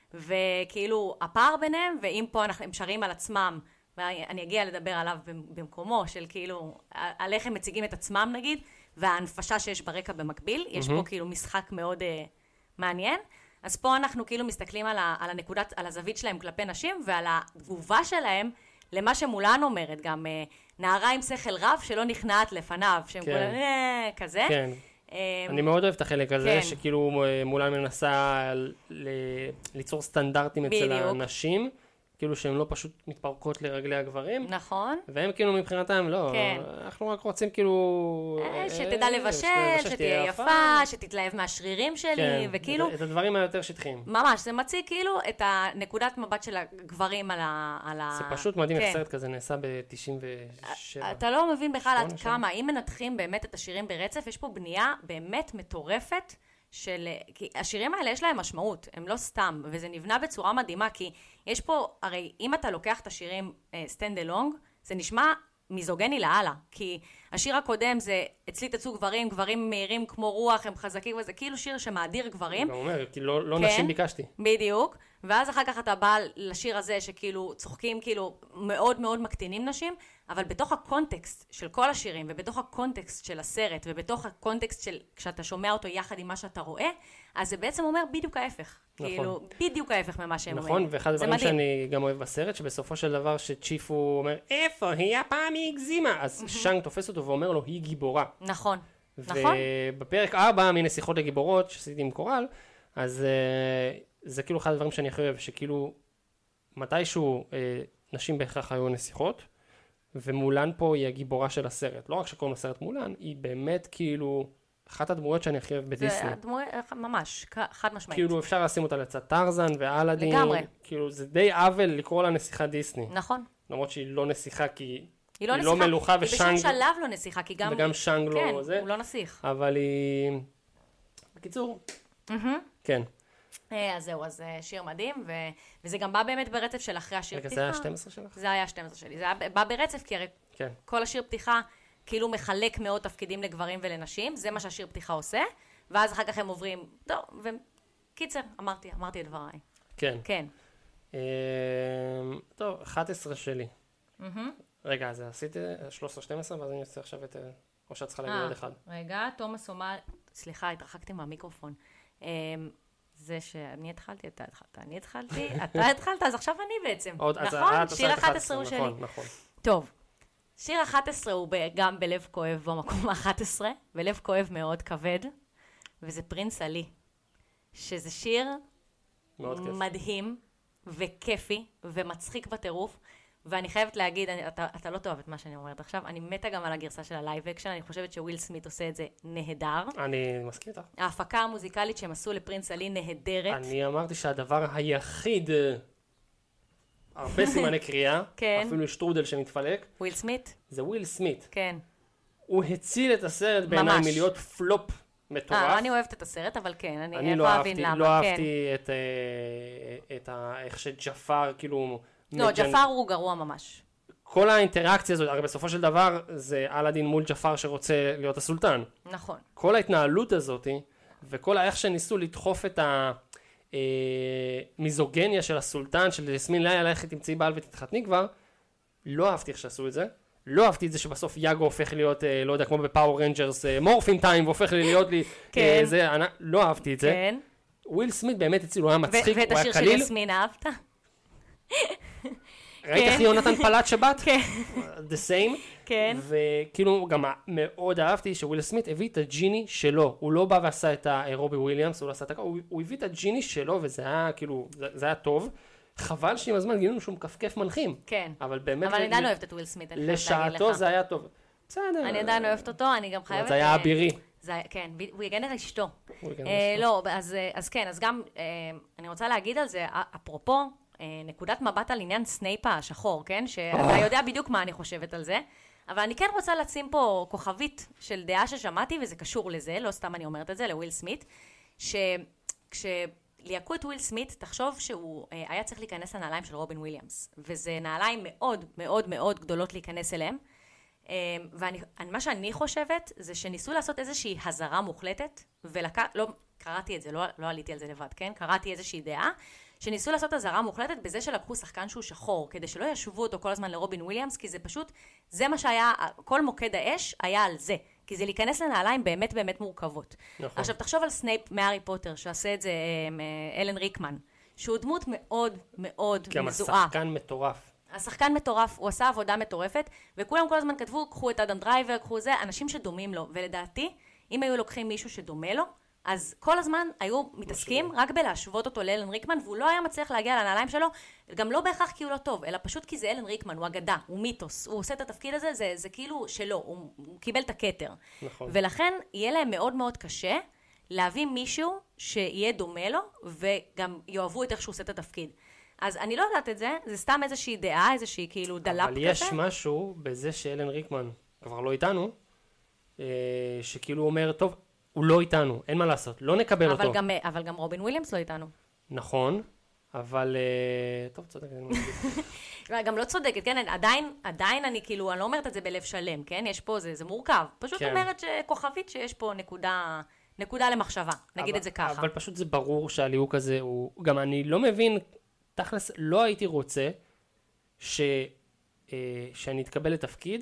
וכאילו, הפער ביניהם, ואם פה אנחנו, הם שרים על עצמם, ואני אגיע לדבר עליו במקומו, של כאילו, על איך הם מציגים את עצמם נגיד, וההנפשה שיש ברקע במקביל, יש פה כאילו משחק מאוד uh, מעניין. אז פה אנחנו כאילו מסתכלים על, ה, על הנקודת, על הזווית שלהם כלפי נשים, ועל התגובה שלהם למה שמולן אומרת, גם uh, נערה עם שכל רב שלא נכנעת לפניו, שהם כן. כולם, אה, כזה. כן. Um, אני מאוד אוהב את החלק הזה, כן. שכאילו מולן מנסה ל, ליצור סטנדרטים בדיוק. אצל האנשים, כאילו שהן לא פשוט מתפרקות לרגלי הגברים. נכון. והם כאילו מבחינתם, לא, כן. אנחנו רק רוצים כאילו... שתדע לבשל, שתהיה יפה, שתתלהב מהשרירים שלי, כן, וכאילו... את הדברים היותר שטחיים. ממש, זה מציג כאילו את הנקודת מבט של הגברים על ה... זה פשוט מדהים, איך סרט כזה נעשה ב-תשעים ושבע. אתה לא מבין בכלל עד כמה, אם מנתחים באמת את השירים ברצף, יש פה בנייה באמת מטורפת, של... כי השירים האלה יש להם משמעות, הם לא סתם, וזה נבנה בצורה מדהימה, כי יש פה, הרי אם אתה לוקח את השירים סטנד אלונג, זה נשמע מיזוגני להלאה, כי השיר הקודם זה אצלי תצאו גברים, גברים מהירים כמו רוח, הם חזקים, וזה כאילו שיר שמאדיר גברים. הוא אומר, כי לא, לא כן, נשים ביקשתי. בדיוק, ואז אחר כך אתה בא לשיר הזה שכאילו צוחקים, כאילו מאוד מאוד מקטינים נשים, אבל בתוך הקונטקסט של כל השירים, ובתוך הקונטקסט של הסרט, ובתוך הקונטקסט של כשאתה שומע אותו יחד עם מה שאתה רואה, אז זה בעצם אומר בדיוק ההפך. נכון. כאילו, בדיוק ההפך ממה שהם נכון, אומרים. נכון, ואחד הדברים שאני גם אוהב בסרט, שבסופו של דבר שצ'יפו אומר, איפה היא הפעם היא הגזימה? אז שאנג תופס אותו ואומר לו, היא גיבורה. נכון, נכון. ובפרק ארבע, מיני שיחות לגיבורות, שעשיתי עם קורל, אז זה כאילו אחד הדברים שאני הכי אוהב, שכאילו, מתישהו נשים בהכרח היו נסיכות, ומולן פה היא הגיבורה של הסרט. לא רק שקוראים לסרט מולן, היא באמת כאילו אחת הדמויות שאני הכי אוהב בדיסני. זה דמויות, ממש, חד משמעית. כאילו אפשר לשים אותה לצד טרזן ואלאדין. לגמרי. כאילו זה די עוול לקרוא לה נסיכה דיסני. נכון. למרות שהיא לא נסיכה כי היא היא לא, היא לא מלוכה ושאנג. היא בשום שלב לא נסיכה, כי גם... וגם שאנג כן, לא זה. הוא לא נסיך. אבל היא... בקיצור. כן. אז זהו, אז שיר מדהים, ו... וזה גם בא באמת ברצף של אחרי השיר רגע, פתיחה. זה היה שתים עשרה שלך? זה היה שתים עשרה שלי. זה היה בא ברצף, כי הרי כן. כל השיר פתיחה כאילו מחלק מאוד תפקידים לגברים ולנשים, זה מה שהשיר פתיחה עושה, ואז אחר כך הם עוברים, טוב, וקיצר, אמרתי, אמרתי את דבריי. כן. כן. טוב, אחת עשרה שלי. רגע, אז עשיתי שלוש עשרה שתים עשרה, ואז אני עושה עכשיו את... או שאת צריכה להגיד עוד אחד. רגע, תומאס אומר... סליחה, התרחקתי מהמיקרופון. זה שאני התחלתי, אתה התחלת, אני התחלתי, אתה התחלת, אז עכשיו אני בעצם. נכון? שיר אחת עשרה הוא שלי. נכון, נכון. טוב, שיר אחת עשרה הוא גם בלב כואב במקום ה-אחת עשרה, בלב כואב מאוד כבד, וזה פרינס עלי, שזה שיר מדהים וכיפי ומצחיק בטירוף, ואני חייבת להגיד, אני, אתה, אתה לא תאהב את מה שאני אומרת עכשיו, אני מתה גם על הגרסה של הלייב אקשן, אני חושבת שוויל סמית עושה את זה נהדר. אני מסכים איתך. ההפקה המוזיקלית שהם עשו לפרינס עלי נהדרת. אני אמרתי שהדבר היחיד, הרבה סימני קריאה, כן. אפילו שטרודל שמתפלק. וויל סמית? זה וויל סמית. כן. הוא הציל את הסרט בעיניי מלהיות פלופ מטורף. אה, אני אוהבת את הסרט, אבל כן, אני, אני לא לא אהבין אהבתי, למה. לא כן. אהבתי את, את ה, איך שג'פר, כאילו... לא, מג'נ... ג'פר הוא גרוע ממש. כל האינטראקציה הזאת, הרי בסופו של דבר, זה אלאדין מול ג'פר שרוצה להיות הסולטן. נכון. כל ההתנהלות הזאת, וכל איך שניסו לדחוף את המיזוגניה של הסולטן, של יסמין לילה, ללכת תמצאי בעל ותתחתני כבר, לא אהבתי איך שעשו את זה. לא אהבתי את זה שבסוף יאגו הופך להיות, לא יודע, כמו בפאור רנג'רס, מורפין טיים, והופך להיות לי, כן. זה, אני, לא אהבתי את זה. כן. וויל סמית באמת הציל, הוא היה מצחיק, הוא היה קליל. ואת השיר של יסמין אהבת? ראית איך יונתן פלט שבת? כן. The same. כן. וכאילו גם מאוד אהבתי שוויל סמית הביא את הג'יני שלו. הוא לא בא ועשה את רובי וויליאמס, הוא לא עשה את הכל, הוא הביא את הג'יני שלו, וזה היה כאילו, זה היה טוב. חבל שעם הזמן גילינו שהוא מקפקף מנחים. כן. אבל באמת... אבל אני עדיין אוהבת את וויל סמית, אני חייבת להגיד לך. לשעתו זה היה טוב. בסדר. אני עדיין אוהבת אותו, אני גם חייבת... זה היה אבירי. כן, הוא יגן על אשתו. הוא יגן על אשתו. לא, אז כן, אז גם, אני רוצה להגיד על זה, אפרופו, נקודת מבט על עניין סנייפ השחור, כן? שאתה יודע בדיוק מה אני חושבת על זה, אבל אני כן רוצה לשים פה כוכבית של דעה ששמעתי, וזה קשור לזה, לא סתם אני אומרת את זה, לוויל סמית, שכשליהקו את וויל סמית, תחשוב שהוא היה צריך להיכנס לנעליים של רובין וויליאמס, וזה נעליים מאוד מאוד מאוד גדולות להיכנס אליהם, ומה שאני חושבת זה שניסו לעשות איזושהי הזרה מוחלטת, ולקח, לא, קראתי את זה, לא, לא עליתי על זה לבד, כן? קראתי איזושהי דעה, שניסו לעשות הזרה מוחלטת בזה שלקחו שחקן שהוא שחור, כדי שלא ישבו אותו כל הזמן לרובין וויליאמס, כי זה פשוט, זה מה שהיה, כל מוקד האש היה על זה, כי זה להיכנס לנעליים באמת באמת מורכבות. נכון. עכשיו תחשוב על סנייפ מהארי פוטר, שעשה את זה אלן ריקמן, שהוא דמות מאוד מאוד גם מזוהה. השחקן מטורף. השחקן מטורף, הוא עשה עבודה מטורפת, וכולם כל הזמן כתבו, קחו את אדם דרייבר, קחו זה, אנשים שדומים לו, ולדעתי, אם היו לוקחים מישהו שדומה לו, אז כל הזמן היו מתעסקים רק בלהשוות אותו לאלן ריקמן, והוא לא היה מצליח להגיע לנעליים שלו, גם לא בהכרח כי הוא לא טוב, אלא פשוט כי זה אלן ריקמן, הוא אגדה, הוא מיתוס, הוא עושה את התפקיד הזה, זה, זה כאילו שלו, הוא, הוא קיבל את הכתר. נכון. ולכן יהיה להם מאוד מאוד קשה להביא מישהו שיהיה דומה לו, וגם יאהבו את איך שהוא עושה את התפקיד. אז אני לא יודעת את זה, זה סתם איזושהי דעה, איזושהי כאילו דלאפ כזה. אבל יש משהו בזה שאלן ריקמן כבר לא איתנו, שכאילו אומר, טוב, הוא לא איתנו, אין מה לעשות, לא נקבל אבל אותו. גם, אבל גם רובין וויליאמס לא איתנו. נכון, אבל... טוב, צודקת. גם לא צודקת, כן? עדיין, עדיין אני כאילו, אני לא אומרת את זה בלב שלם, כן? יש פה, זה, זה מורכב. פשוט כן. אומרת שכוכבית שיש פה נקודה, נקודה למחשבה, נגיד אבל, את זה ככה. אבל פשוט זה ברור שהליהוק הזה הוא... גם אני לא מבין, תכלס, לא הייתי רוצה ש... שאני אתקבל לתפקיד,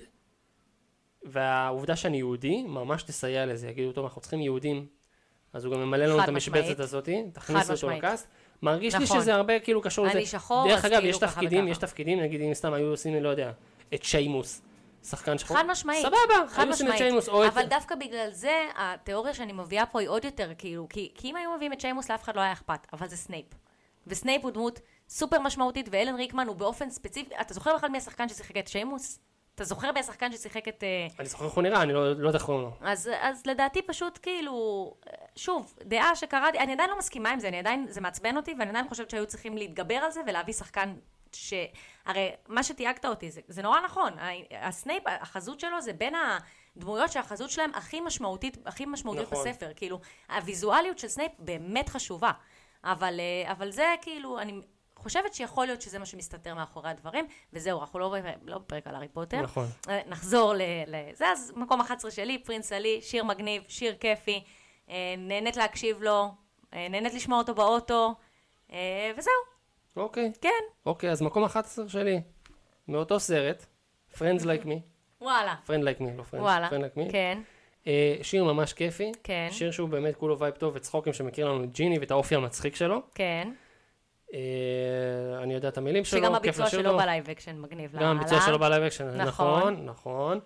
והעובדה שאני יהודי ממש תסייע לזה. יגידו, טוב, אנחנו צריכים יהודים, אז הוא גם ממלא לנו את המשבצת הזאת, תכניסו אותו לקאסט. מרגיש לי שזה הרבה כאילו קשור לזה. אני שחור, דרך אגב, יש תפקידים, יש תפקידים, נגיד אם סתם היו עושים, לא יודע, את שיימוס, שחקן שחור. חד משמעית. סבבה, היו עושים את שיימוס. אבל דווקא בגלל זה, התיאוריה שאני מביאה פה היא עוד יותר כאילו, כי אם היו מביאים את שיימוס, לאף אחד לא היה אכפת, אבל זה סנייפ. וסנייפ הוא דמות סופר משמעותית, ואלן ריקמן הוא באופן ספציפי, אתה זוכר בכלל מי השחקן ששיחק את שיימוס? אתה זוכר מי השחקן ששיחק את... אני זוכר איך הוא נראה, אני לא יודע איך קוראים לו. אז, אז לדעתי פשוט כאילו, שוב, דעה שקראתי, אני עדיין לא מסכימה עם זה, אני עדיין, זה מעצבן אותי, ואני עדיין חושבת שהיו צריכים להתגבר על זה, ולהביא שחקן ש... הרי מה שתייגת אותי, זה, זה נורא נכון, הסנייפ, החזות שלו זה בין הדמויות שהחזות שלהם הכי משמעותית, הכי משמעותית נכון. בספר, כאילו, הוויזואליות של סנייפ באמת חשובה, אבל, אבל זה כאילו, אני... חושבת שיכול להיות שזה מה שמסתתר מאחורי הדברים, וזהו, אנחנו לא, לא בפרק על הארי פוטר. נכון. נחזור לזה, אז מקום אחת עשרה שלי, פרינס עלי, שיר מגניב, שיר כיפי, נהנית להקשיב לו, נהנית לשמוע אותו באוטו, וזהו. אוקיי. כן. אוקיי, אז מקום אחת עשרה שלי, מאותו סרט, Friends Like Me. וואלה. Friend Like Me, לא Friends. וואלה. Friend Like Me. כן. שיר ממש כיפי. כן. שיר שהוא באמת כולו וייב טוב וצחוקים שמכיר לנו את ג'יני ואת האופי המצחיק שלו. כן. אני יודע את המילים שלו, שגם הביצוע שלו בלייב אקשן מגניב. גם הביצוע שלו בלייב אקשן, נכון, נכון.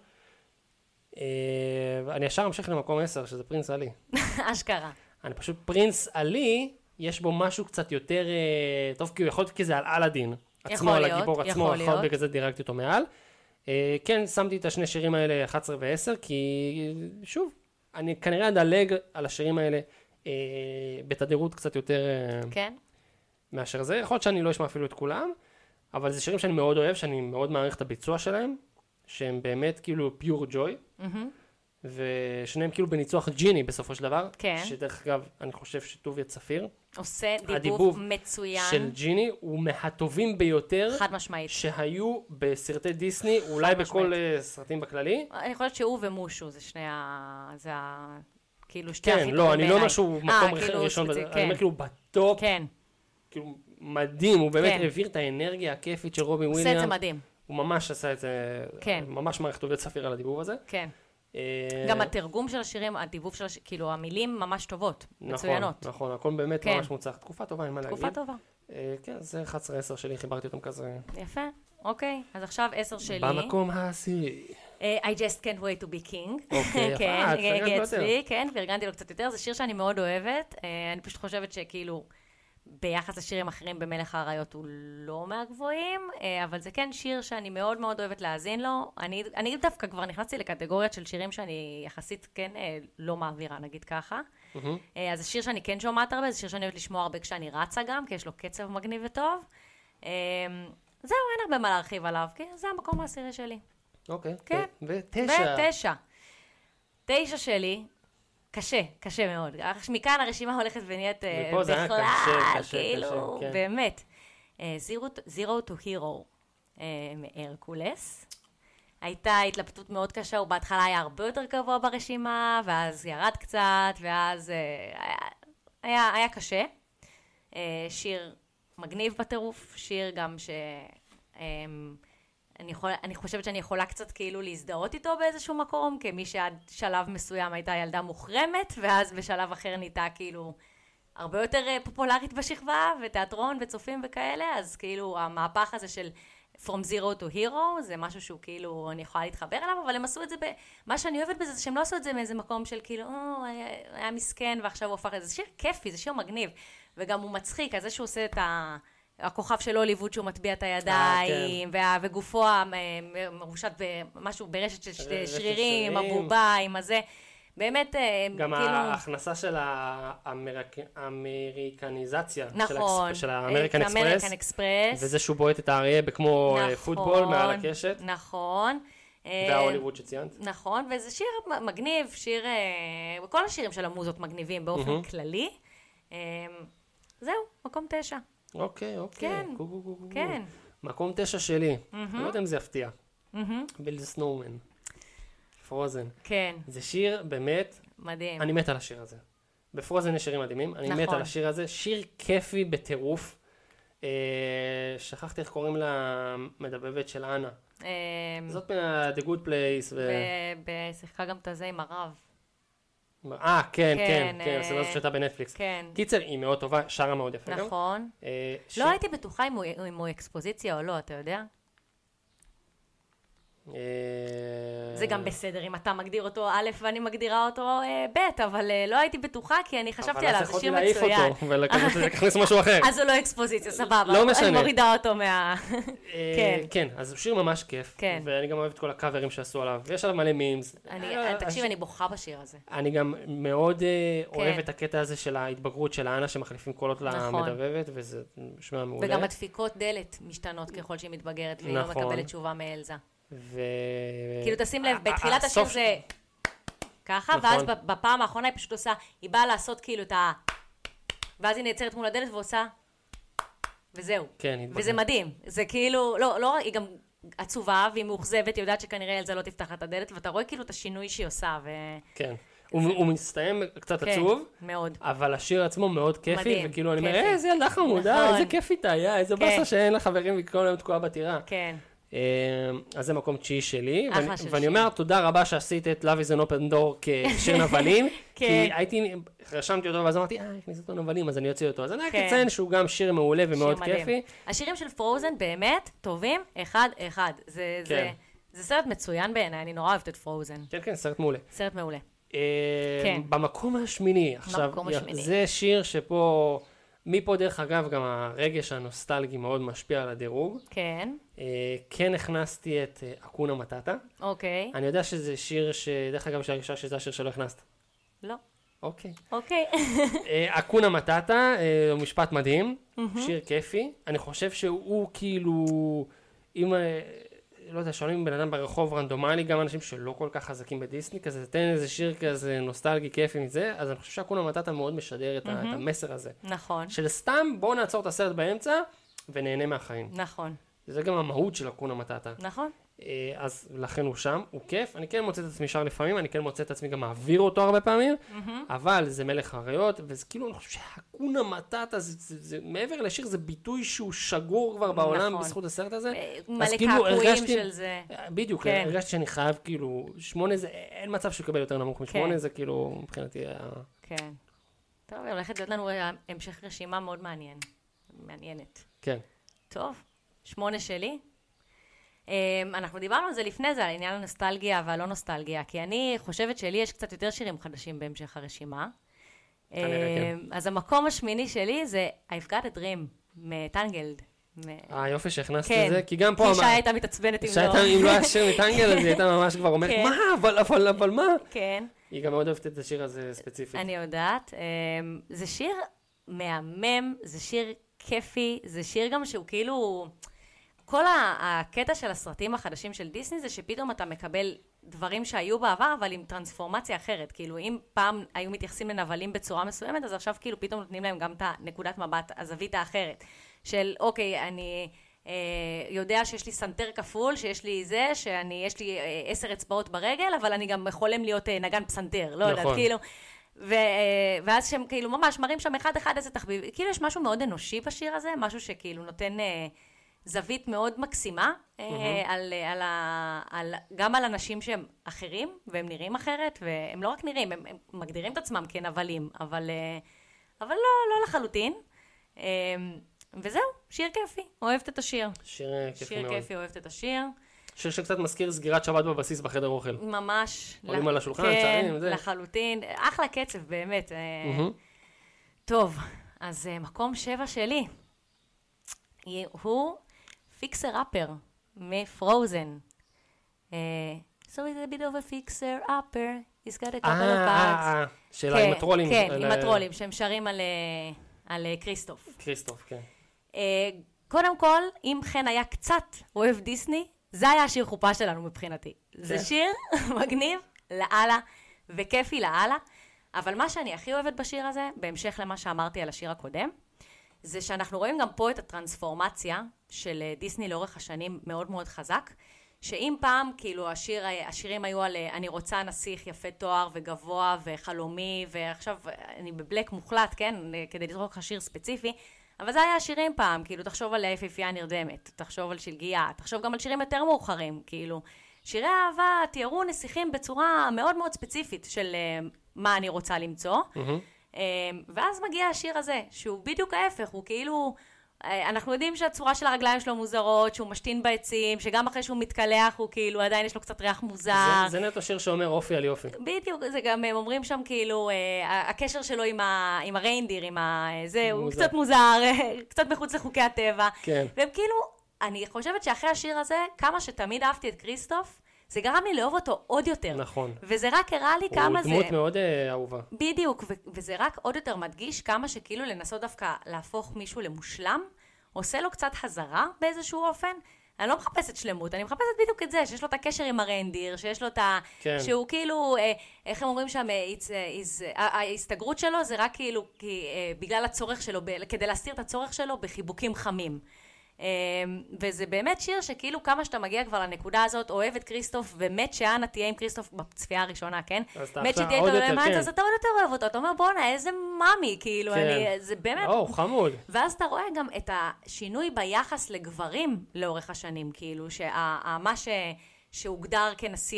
אני ישר אמשיך למקום עשר, שזה פרינס עלי. אשכרה. אני פשוט, פרינס עלי, יש בו משהו קצת יותר טוב, כי הוא יכול להיות כי זה על אלאדין. עצמו, על הגיבור עצמו, יכול להיות בגלל זה דירקתי אותו מעל. כן, שמתי את השני שירים האלה אחת עשרה ו-עשר, כי שוב, אני כנראה אדלג על השירים האלה בתדירות קצת יותר כן. מאשר זה. יכול להיות שאני לא אשמע אפילו את כולם, אבל זה שירים שאני מאוד אוהב, שאני מאוד מעריך את הביצוע שלהם, שהם באמת כאילו פיור ג'וי, ושניהם כאילו בניצוח ג'יני בסופו של דבר, כן. שדרך אגב, אני חושב שטוביה צפיר, עושה דיבוב מצוין. של ג'יני הוא מהטובים ביותר, חד משמעית. שהיו בסרטי דיסני, אולי בכל סרטים בכללי. אני חושבת שהוא ומושו, זה שני ה... זה ה... כאילו שתי הכי כן, טובים לא, אני בעיניי. לא אומר שהוא מקום כאילו ראשון, ספציפי, אני כן. אומר כאילו בטופ, כן. כאילו מדהים, הוא באמת כן. העביר את האנרגיה הכיפית של רובין עושה וויליאמס. את זה מדהים. הוא ממש עשה את זה, כן. ממש מערכת טוביה צפיר על הדיבוב הזה. כן. אה, גם התרגום של השירים, הדיבוב של השירים, כאילו המילים ממש טובות, מצוינות. נכון, נכון, הכל באמת כן. ממש מוצלח. תקופה טובה, אין מה להגיד. תקופה טובה. אה, כן, זה אחת עשרה עשר שלי, חיברתי אותם כזה. יפה, אוקיי. אז עכשיו עשר שלי. במקום העשירי. Uh, I just can't wait to be king. אוקיי, יפה, כן, את פרגנת לו יותר. גטסבי, כן, וארגנתי לו קצת יותר. זה שיר שאני מאוד אוהבת. Uh, אני פשוט חושבת שכאילו, ביחס לשירים אחרים במלך האריות הוא לא מהגבוהים, uh, אבל זה כן שיר שאני מאוד מאוד אוהבת להאזין לו. אני, אני דווקא כבר נכנסתי לקטגוריית של שירים שאני יחסית כן uh, לא מעבירה, נגיד ככה. Mm-hmm. Uh, אז זה שיר שאני כן שומעת הרבה, זה שיר שאני אוהבת לשמוע הרבה כשאני רצה גם, כי יש לו קצב מגניב וטוב. Uh, זהו, אין הרבה מה להרחיב עליו, כי זה המקום העשירי שלי. אוקיי. כן. ותשע. ותשע. תשע שלי, קשה, קשה מאוד. מכאן הרשימה הולכת ונהיית מפה זה היה קשה, קשה, כאילו, קשה, כן. באמת. Zero to Hero מהרקולס. הייתה התלבטות מאוד קשה, הוא בהתחלה היה הרבה יותר גבוה ברשימה, ואז ירד קצת, ואז היה, היה, היה קשה. שיר מגניב בטירוף, שיר גם ש... אני, יכול, אני חושבת שאני יכולה קצת כאילו להזדהות איתו באיזשהו מקום, כמי שעד שלב מסוים הייתה ילדה מוחרמת, ואז בשלב אחר נהייתה כאילו הרבה יותר פופולרית בשכבה, ותיאטרון וצופים וכאלה, אז כאילו המהפך הזה של From Zero to Hero, זה משהו שהוא כאילו, אני יכולה להתחבר אליו, אבל הם עשו את זה, ב... מה שאני אוהבת בזה, זה שהם לא עשו את זה מאיזה מקום של כאילו, או, היה, היה מסכן, ועכשיו הוא הופך את זה. זה שיר כיפי, זה שיר מגניב, וגם הוא מצחיק, אז זה שהוא עושה את ה... הכוכב של הוליווד שהוא מטביע את הידיים, וה, וגופו מרושת במשהו ברשת של שרירים, עם הבובה, עם הזה. באמת, גם כאילו... ההכנסה של האמריקניזציה, נכון, של האמריקן אקספרס, האמריקן אקספרס, וזה שהוא בועט את האריה בכמו נכון, פוטבול מעל הקשת. נכון. וההוליווד שציינת. נכון, וזה שיר מגניב, שיר, כל השירים של המוזות מגניבים באופן כללי. זהו, מקום תשע. אוקיי, אוקיי. כן, כן. מקום תשע שלי. לא יודע אם זה יפתיע. ביל סנואומן. פרוזן. כן. זה שיר באמת... מדהים. אני מת על השיר הזה. בפרוזן יש שירים מדהימים. אני מת על השיר הזה. שיר כיפי בטירוף. שכחתי איך קוראים לה מדבבת של אנה. זאת מה-The Good Place. ושיחקה גם את הזה עם הרב. אה, כן, כן, כן, הסדרה הזאת שהייתה בנטפליקס. כן. קיצר, היא מאוד טובה, שרה מאוד יפה גם. נכון. לא הייתי בטוחה אם הוא אקספוזיציה או לא, אתה יודע? זה גם בסדר, אם אתה מגדיר אותו א' ואני מגדירה אותו ב', אבל לא הייתי בטוחה, כי אני חשבתי עליו, זה שיר מצוין. אבל אז יכולתי להעיף אותו, ולהכניס משהו אחר. אז הוא לא אקספוזיציה, סבבה. לא משנה. אני מורידה אותו מה... כן. כן, אז הוא שיר ממש כיף. כן. ואני גם אוהב את כל הקאברים שעשו עליו, ויש עליו מלא מימס. תקשיב, אני בוכה בשיר הזה. אני גם מאוד אוהב את הקטע הזה של ההתבגרות של האנה, שמחליפים קולות למדבבת, וזה משמע מעולה. וגם הדפיקות דלת משתנות ככל שהיא מתבגרת, והיא לא מקבלת תשובה מאלזה. ו... כאילו תשים לב, בתחילת השיר זה ככה, ואז בפעם האחרונה היא פשוט עושה, היא באה לעשות כאילו את ה... ואז היא נעצרת מול הדלת ועושה, וזהו. כן, וזה מדהים. זה כאילו, לא, לא, היא גם עצובה, והיא מאוכזבת, היא יודעת שכנראה אלזה לא תפתח את הדלת, ואתה רואה כאילו את השינוי שהיא עושה, ו... כן. הוא מסתיים קצת עצוב, מאוד. אבל השיר עצמו מאוד כיפי, וכאילו אני אומר, איזה ילדה חמודה, איזה כיפית היה, איזה באסה שאין לה חברים וכל היום תקועה בטירה. כן. אז זה מקום תשיעי שלי, ואני אומר תודה רבה שעשית את Love is an Open Door כשיר נבלים, כי הייתי, רשמתי אותו, ואז אמרתי, אה, הכניסו אותו נבלים, אז אני אוציא אותו. אז אני רק אציין שהוא גם שיר מעולה ומאוד כיפי. השירים של פרוזן באמת טובים, אחד אחד. זה סרט מצוין בעיניי, אני נורא אוהבת את פרוזן. כן, כן, סרט מעולה. סרט מעולה. במקום השמיני, עכשיו, זה שיר שפה, מפה דרך אגב, גם הרגש הנוסטלגי מאוד משפיע על הדירוג. כן. כן הכנסתי את אקונה מטאטה. אוקיי. אני יודע שזה שיר ש... דרך אגב, שהרגישה שזה השיר שלא הכנסת. לא. אוקיי. אוקיי. אקונה מטאטה, הוא משפט מדהים, שיר כיפי. אני חושב שהוא כאילו, אם, לא יודע, שואלים בן אדם ברחוב רנדומלי, גם אנשים שלא כל כך חזקים בדיסני, כזה תן איזה שיר כזה נוסטלגי כיפי מזה, אז אני חושב שאקונה מטאטה מאוד משדר את המסר הזה. נכון. של סתם, בואו נעצור את הסרט באמצע, ונהנה מהחיים. נכון. זה גם המהות של אקונה מטאטה. נכון. אז לכן הוא שם, הוא כיף. אני כן מוצא את עצמי שר לפעמים, אני כן מוצא את עצמי גם מעביר אותו הרבה פעמים, אבל זה מלך הריות, וזה כאילו, אני חושב שאקונה מטאטה, מעבר לשיר, זה ביטוי שהוא שגור כבר בעולם בזכות הסרט הזה. מלא קעקועים של זה. בדיוק, הרגשתי שאני חייב כאילו, שמונה זה, אין מצב שהוא יקבל יותר נמוך משמונה, זה כאילו, מבחינתי... כן. טוב, הולכת להיות לנו המשך רשימה מאוד מעניין. מעניינת. כן. טוב, שמונה שלי. אנחנו דיברנו על זה לפני זה, על עניין הנוסטלגיה והלא נוסטלגיה, כי אני חושבת שלי יש קצת יותר שירים חדשים בהמשך הרשימה. אז המקום השמיני שלי זה I've Got a Dream, מטנגלד. אה, יופי שהכנסתי את זה, כי גם פה... כי שי הייתה מתעצבנת אם לא. אם לא היה שיר מטנגלד, אז היא הייתה ממש כבר אומרת, מה, אבל, אבל, אבל מה? כן. היא גם מאוד אוהבת את השיר הזה ספציפית. אני יודעת. זה שיר מהמם, זה שיר כיפי, זה שיר גם שהוא כאילו... כל הקטע של הסרטים החדשים של דיסני זה שפתאום אתה מקבל דברים שהיו בעבר, אבל עם טרנספורמציה אחרת. כאילו, אם פעם היו מתייחסים לנבלים בצורה מסוימת, אז עכשיו כאילו פתאום נותנים להם גם את הנקודת מבט, הזווית האחרת. של, אוקיי, אני אה, יודע שיש לי סנטר כפול, שיש לי זה, שאני, יש לי אה, עשר אצבעות ברגל, אבל אני גם יכולים להיות אה, נגן פסנתר, לא יודעת, כאילו... ו, אה, ואז שהם כאילו ממש מראים שם אחד אחד איזה תחביב. כאילו, יש משהו מאוד אנושי בשיר הזה, משהו שכאילו נותן... אה, זווית מאוד מקסימה, mm-hmm. על, על ה, על, גם על אנשים שהם אחרים, והם נראים אחרת, והם לא רק נראים, הם, הם מגדירים את עצמם כנבלים, אבל, אבל לא, לא לחלוטין. וזהו, שיר כיפי, אוהבת את השיר. שיר כיפי שיר מאוד. כיפי, אוהבת את השיר. שיר שקצת מזכיר סגירת שבת בבסיס בחדר אוכל. ממש. עולים לח... על השולחן, כן, שרים, זה. לחלוטין. אחלה קצב, באמת. Mm-hmm. טוב, אז מקום שבע שלי. הוא... פיקסר אפר, מפרוזן. So it's a bit of a fixer upper, he's got a couple of parts. שאלה עם הטרולים. כן, עם הטרולים, שהם שרים על כריסטוף. כריסטוף, כן. קודם כל, אם חן היה קצת אוהב דיסני, זה היה השיר חופה שלנו מבחינתי. זה שיר מגניב לאללה, וכיפי לאללה, אבל מה שאני הכי אוהבת בשיר הזה, בהמשך למה שאמרתי על השיר הקודם, זה שאנחנו רואים גם פה את הטרנספורמציה של דיסני לאורך השנים מאוד מאוד חזק, שאם פעם כאילו השיר, השירים היו על אני רוצה נסיך יפה תואר וגבוה וחלומי, ועכשיו אני בבלק מוחלט, כן, כדי לזרוק לך שיר ספציפי, אבל זה היה השירים פעם, כאילו תחשוב על היפיפייה נרדמת, תחשוב על שלגיה, תחשוב גם על שירים יותר מאוחרים, כאילו שירי אהבה תיארו נסיכים בצורה מאוד מאוד ספציפית של מה אני רוצה למצוא, mm-hmm. ואז מגיע השיר הזה, שהוא בדיוק ההפך, הוא כאילו, אנחנו יודעים שהצורה של הרגליים שלו מוזרות, שהוא משתין בעצים, שגם אחרי שהוא מתקלח הוא כאילו עדיין יש לו קצת ריח מוזר. זה, זה נטו שיר שאומר אופי על יופי. בדיוק, זה גם הם אומרים שם כאילו, הקשר שלו עם, ה, עם הריינדיר, עם ה, זה, הוא קצת מוזר, קצת מחוץ לחוקי הטבע. כן. והם כאילו, אני חושבת שאחרי השיר הזה, כמה שתמיד אהבתי את כריסטוף, זה גרם לי לאהוב אותו עוד יותר. נכון. וזה רק הראה לי כמה זה... הוא דמות מאוד אהובה. בדיוק, ו- וזה רק עוד יותר מדגיש כמה שכאילו לנסות דווקא להפוך מישהו למושלם, עושה לו קצת חזרה באיזשהו אופן. אני לא מחפשת שלמות, אני מחפשת בדיוק את זה, שיש לו את הקשר עם הרנדיר, שיש לו את ה... כן. שהוא כאילו, אה, איך הם אומרים שם, it's, it's, ההסתגרות שלו זה רק כאילו, כי, אה, בגלל הצורך שלו, ב- כדי להסתיר את הצורך שלו בחיבוקים חמים. וזה באמת שיר שכאילו כמה שאתה מגיע כבר לנקודה הזאת, אוהב את כריסטוף, ומת שאנה תהיה עם כריסטוף בצפייה הראשונה, כן? מת שתהיה איתו למעט, אז אתה עוד יותר אוהב אותו, אתה אומר בואנה, איזה מאמי, כאילו, זה באמת... או, חמוד. ואז אתה רואה גם את השינוי ביחס לגברים לאורך השנים, כאילו, שמה שהוגדר כנסיך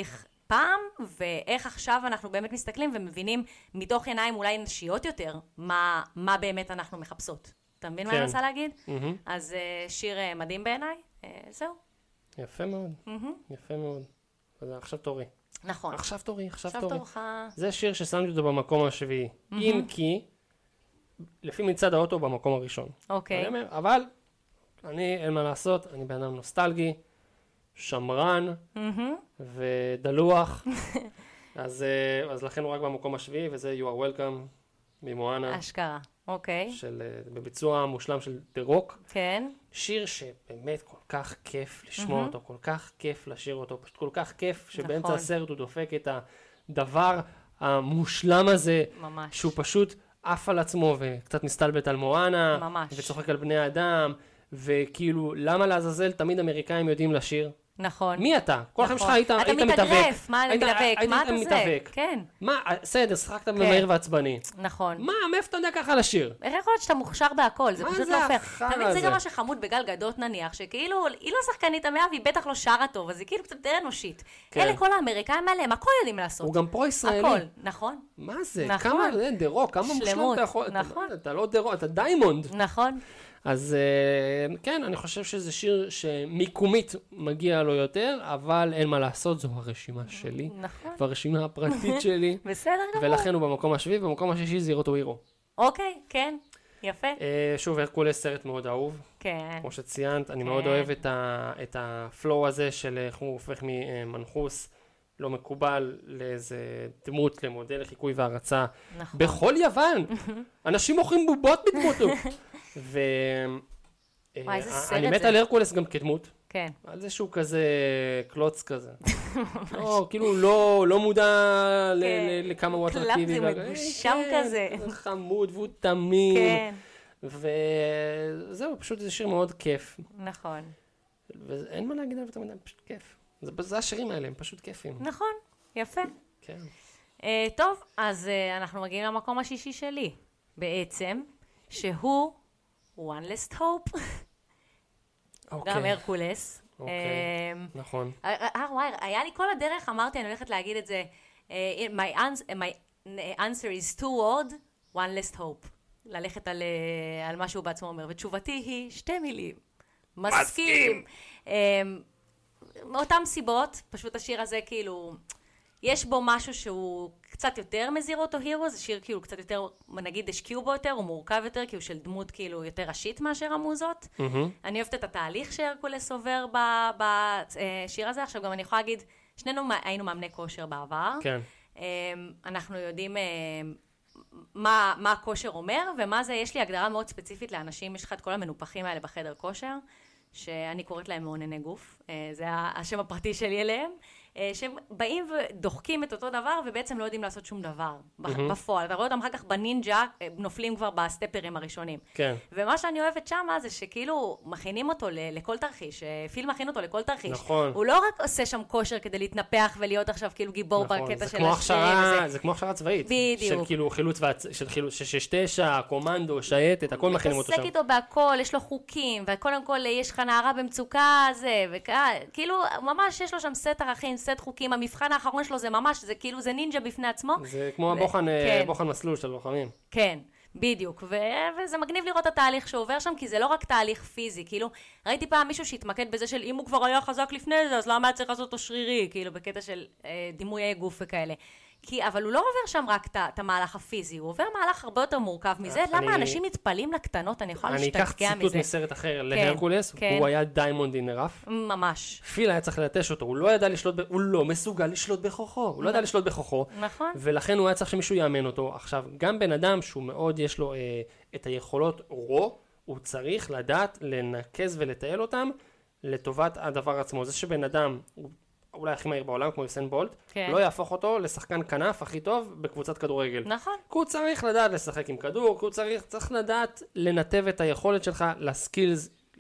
פעם, ואיך עכשיו אנחנו באמת מסתכלים ומבינים מתוך עיניים אולי נשיות יותר, מה, מה באמת אנחנו מחפשות. אתה מבין כן. מה אני רוצה להגיד? Mm-hmm. אז uh, שיר uh, מדהים בעיניי, uh, זהו. יפה מאוד, mm-hmm. יפה מאוד. אז עכשיו תורי. נכון. עכשיו תורי, עכשיו, עכשיו תורי. תורך. זה שיר ששמתי אותו במקום השביעי. Mm-hmm. אם כי, לפי מצד האוטו במקום הראשון. אוקיי. Okay. אבל, אני, אין מה לעשות, אני בן אדם נוסטלגי, שמרן, mm-hmm. ודלוח. אז, אז לכן הוא רק במקום השביעי, וזה You are welcome ממואנה. אשכרה, אוקיי. של, בביצוע מושלם של The Rock. כן. שיר שבאמת כל כך כיף לשמוע mm-hmm. אותו, כל כך כיף לשיר אותו, פשוט כל כך כיף שבאמצע נכון. הסרט הוא דופק את הדבר המושלם הזה, ממש. שהוא פשוט עף על עצמו וקצת מסתלבט על מואנה, ממש. וצוחק על בני האדם, וכאילו למה לעזאזל תמיד אמריקאים יודעים לשיר? נכון. מי אתה? כל החיים שלך היית מתאבק. אתה מתאגרף, מה מתאבק? מה אתה עושה? כן. מה, בסדר, שחקת במהיר ועצבני. נכון. מה, מאיפה אתה יודע ככה לשיר? איך יכול להיות שאתה מוכשר בהכל? זה פשוט לא פייר. תמיד זה גם מה שחמוד בגל גדות נניח, שכאילו, היא לא שחקנית המאה והיא בטח לא שרה טוב, אז היא כאילו קצת יותר אנושית. אלה כל האמריקאים האלה, הם הכל יודעים לעשות. הוא גם פרו-ישראלי. הכל, נכון. מה זה? כמה, דה-רוק, כמה מושלם אתה יכול? אתה לא דה-רוק, אתה דיימונד. נכון. אז כן, אני חושב שזה שיר שמיקומית מגיע לו יותר, אבל אין מה לעשות, זו הרשימה שלי. נכון. והרשימה הפרטית שלי. בסדר גמור. ולכן הוא במקום השביעי, במקום השישי זירו טו הירו. אוקיי, כן, יפה. שוב, הרקולס סרט מאוד אהוב. כן. כמו שציינת, אני מאוד אוהב את הפלואו הזה של איך הוא הופך ממנחוס לא מקובל לאיזה דמות, למודל לחיקוי והרצה. נכון. בכל יוון. אנשים מוכרים בובות בדמותו. ואני מת על הרקולס גם כדמות. כן. על זה שהוא כזה קלוץ כזה. לא, כאילו לא מודע לכמה הוא אטרקטיבי. קלאפ זה מגושם כזה. חמוד והוא תמים. כן. וזהו, פשוט זה שיר מאוד כיף. נכון. ואין מה להגיד עליו תמיד, פשוט כיף. זה השירים האלה, הם פשוט כיפים. נכון, יפה. כן. טוב, אז אנחנו מגיעים למקום השישי שלי, בעצם, שהוא One Last Hope. גם הרקולס. אוקיי, נכון. אה, וואי, היה לי כל הדרך, אמרתי, אני הולכת להגיד את זה, my answer is two word, One Last Hope. ללכת על מה שהוא בעצמו אומר, ותשובתי היא שתי מילים. מסכים. מאותם סיבות, פשוט השיר הזה כאילו, יש בו משהו שהוא קצת יותר מזירו טו הירו, זה שיר כאילו קצת יותר, נגיד השקיעו בו יותר, הוא מורכב יותר, כאילו של דמות כאילו יותר ראשית מאשר המוזות. Mm-hmm. אני אוהבת את התהליך שהרקולס עובר בשיר הזה, עכשיו גם אני יכולה להגיד, שנינו היינו מאמני כושר בעבר. כן. אנחנו יודעים מה, מה הכושר אומר, ומה זה, יש לי הגדרה מאוד ספציפית לאנשים, יש לך את כל המנופחים האלה בחדר כושר, שאני קוראת להם מעונני גוף, זה השם הפרטי שלי אליהם, שהם באים ודוחקים את אותו דבר, ובעצם לא יודעים לעשות שום דבר בפועל. אתה רואה אותם אחר כך בנינג'ה, נופלים כבר בסטפרים הראשונים. כן. ומה שאני אוהבת שמה, זה שכאילו מכינים אותו לכל תרחיש, פיל מכין אותו לכל תרחיש. נכון. הוא לא רק עושה שם כושר כדי להתנפח ולהיות עכשיו כאילו גיבור בקטע של השרירים. זה כמו הכשרה צבאית. בדיוק. של כאילו חילוץ, של חילוץ, שש תשע, קומנדו, שייטת, הכל מכינים אותו שם. מתעסק איתו בהכל, יש לו חוקים, וקודם כל יש לך נערה במצוקה, זה, וכאילו ממש יש לו שם סט ערכים, סט חוקים, המבחן האחרון שלו זה ממש, זה כאילו, זה נינג'ה בפני עצמו. זה כמו הבוחן, בוחן מסלול של לוחמים. כן, בדיוק, וזה מגניב לראות את התהליך שעובר שם, כי זה לא רק תהליך פיזי, כאילו, ראיתי פעם מישהו שהתמקד בזה של אם הוא כבר היה חזק לפני זה, אז למה היה צריך לעשות אותו שרירי, כאילו, בקטע של דימויי גוף וכאלה. כי, אבל הוא לא עובר שם רק את המהלך הפיזי, הוא עובר מהלך הרבה יותר מורכב מזה. למה אנשים מתפלים לקטנות? אני יכולה להשתגע מזה. אני אקח ציטוט מסרט אחר להרקולס, הוא היה דיימונד אין רף. ממש. פיל היה צריך ללטש אותו, הוא לא ידע לשלוט, הוא לא מסוגל לשלוט בכוחו, הוא לא ידע לשלוט בכוחו. נכון. ולכן הוא היה צריך שמישהו יאמן אותו. עכשיו, גם בן אדם שהוא מאוד יש לו את היכולות רו, הוא צריך לדעת לנקז ולטייל אותם לטובת הדבר עצמו. זה שבן אדם, הוא אולי הכי מהיר בעולם, כמו יוסן בולט, כן. לא יהפוך אותו לשחקן כנף הכי טוב בקבוצת כדורגל. נכון. כי הוא צריך לדעת לשחק עם כדור, כי הוא צריך, צריך לדעת לנתב את היכולת שלך לסקילס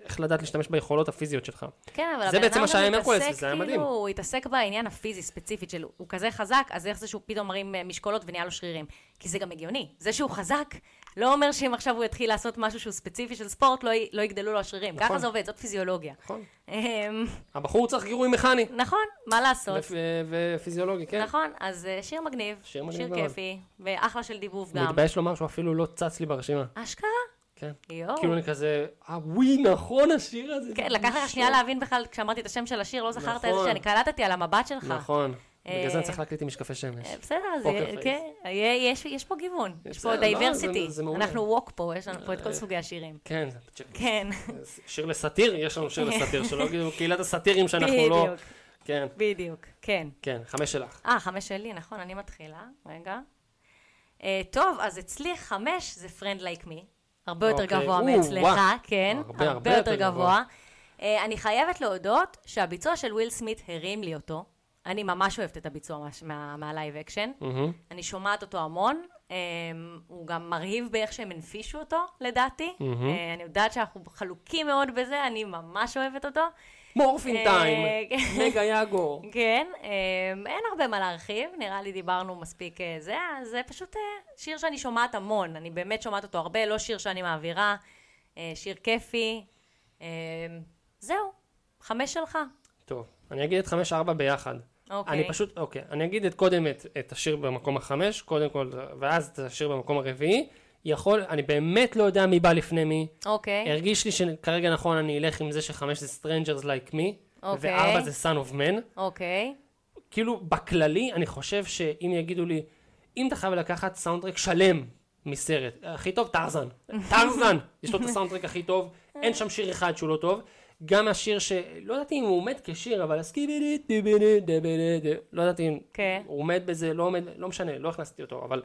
איך לדעת להשתמש ביכולות הפיזיות שלך. כן, אבל זה בעצם מה שהיה עם הרקולס, מתעסק, וזה היה מדהים. כאילו, הוא התעסק בעניין הפיזי ספציפית שלו, הוא כזה חזק, אז איך זה שהוא פתאום מרים משקולות ונהיה לו שרירים? כי זה גם הגיוני. זה שהוא חזק, לא אומר שאם עכשיו הוא יתחיל לעשות משהו שהוא ספציפי של ספורט, לא, לא יגדלו לו השרירים. נכון. ככה זה עובד, זאת פיזיולוגיה. נכון. אמ, הבחור צריך גירוי מכני. נכון, מה לעשות? ו- ופיזיולוגי, כן. נכון, אז אה, שיר מגניב, שיר מגניב שיר מאוד. כיפי, ואחלה של דיבוב גם. מתבייש לומר שהוא אפילו לא צץ לי ברשימה. אשכרה? כן. יואו. כאילו אני כזה, אה וואי, נכון השיר הזה. כן, לקח לך שנייה להבין בכלל, כשאמרתי את השם של השיר, לא זכרת איזה נכון. שאני קלטתי על המבט שלך. נכון. אה, בגלל זה אני צריך להקליט עם משקפי שמש. אה, בסדר, אז פוקר אה, פייס. כן, אה, יש יש פה גיוון, יש פה בסדר, לא, דייברסיטי. זה- זה מעולה. אנחנו ווק פה, יש לנו פה את כל סוגי השירים. כן, זה- כן, שיר לסאטיר, יש לנו שיר לסאטיר שלו, כאילו, קהילת הסאטירים שאנחנו לא... בדיוק, כן, בדיוק, כן. כן, חמש שלך. אה, חמש שלי, נכון, אני מתחילה, רגע. אה, טוב, אז אצלי חמש זה Friend Like Me, הרבה יותר אוקיי. גבוה או, מאצלך, וואו. כן, הרבה, הרבה הרבה יותר יותר גבוה. גבוה. אה, אני חייבת להודות שהביצוע של וויל סמית הרים לי אותו. אני ממש אוהבת את הביצוע מה- מה- מהלייב אקשן. מהמם. אני שומעת אותו המון, um, הוא גם מרהיב באיך שהם הנפישו אותו, לדעתי. מהמם. Uh, אני יודעת שאנחנו חלוקים מאוד בזה, אני ממש אוהבת אותו. מורפין אה, טיים, כן. מגה יאגו. כן, um, אין הרבה מה להרחיב, נראה לי דיברנו מספיק uh, זה, אז זה פשוט uh, שיר שאני שומעת המון, אני באמת שומעת אותו הרבה, לא שיר שאני מעבירה, uh, שיר כיפי. Uh, זהו, חמש שלך. טוב, אני אגיד את חמש ארבע ביחד. אוקיי. אני פשוט, אוקיי, אני אגיד את קודם את, את השיר במקום החמש, קודם כל, ואז את השיר במקום הרביעי. יכול, אני באמת לא יודע מי בא לפני מי. אוקיי. הרגיש לי שכרגע נכון אני אלך עם זה שחמש זה Strangers Like Me, אוקיי. וארבע זה Son of Man. אוקיי. כאילו, בכללי, אני חושב שאם יגידו לי, אם אתה חייב לקחת סאונדטרק שלם מסרט, הכי טוב, טרזן. טרזן! יש לו את הסאונדטרק הכי טוב, אין שם שיר אחד שהוא לא טוב. גם השיר שלא ידעתי אם הוא עומד כשיר, אבל לא ידעתי אם כן. הוא עומד בזה, לא עומד, לא משנה, לא הכנסתי אותו, אבל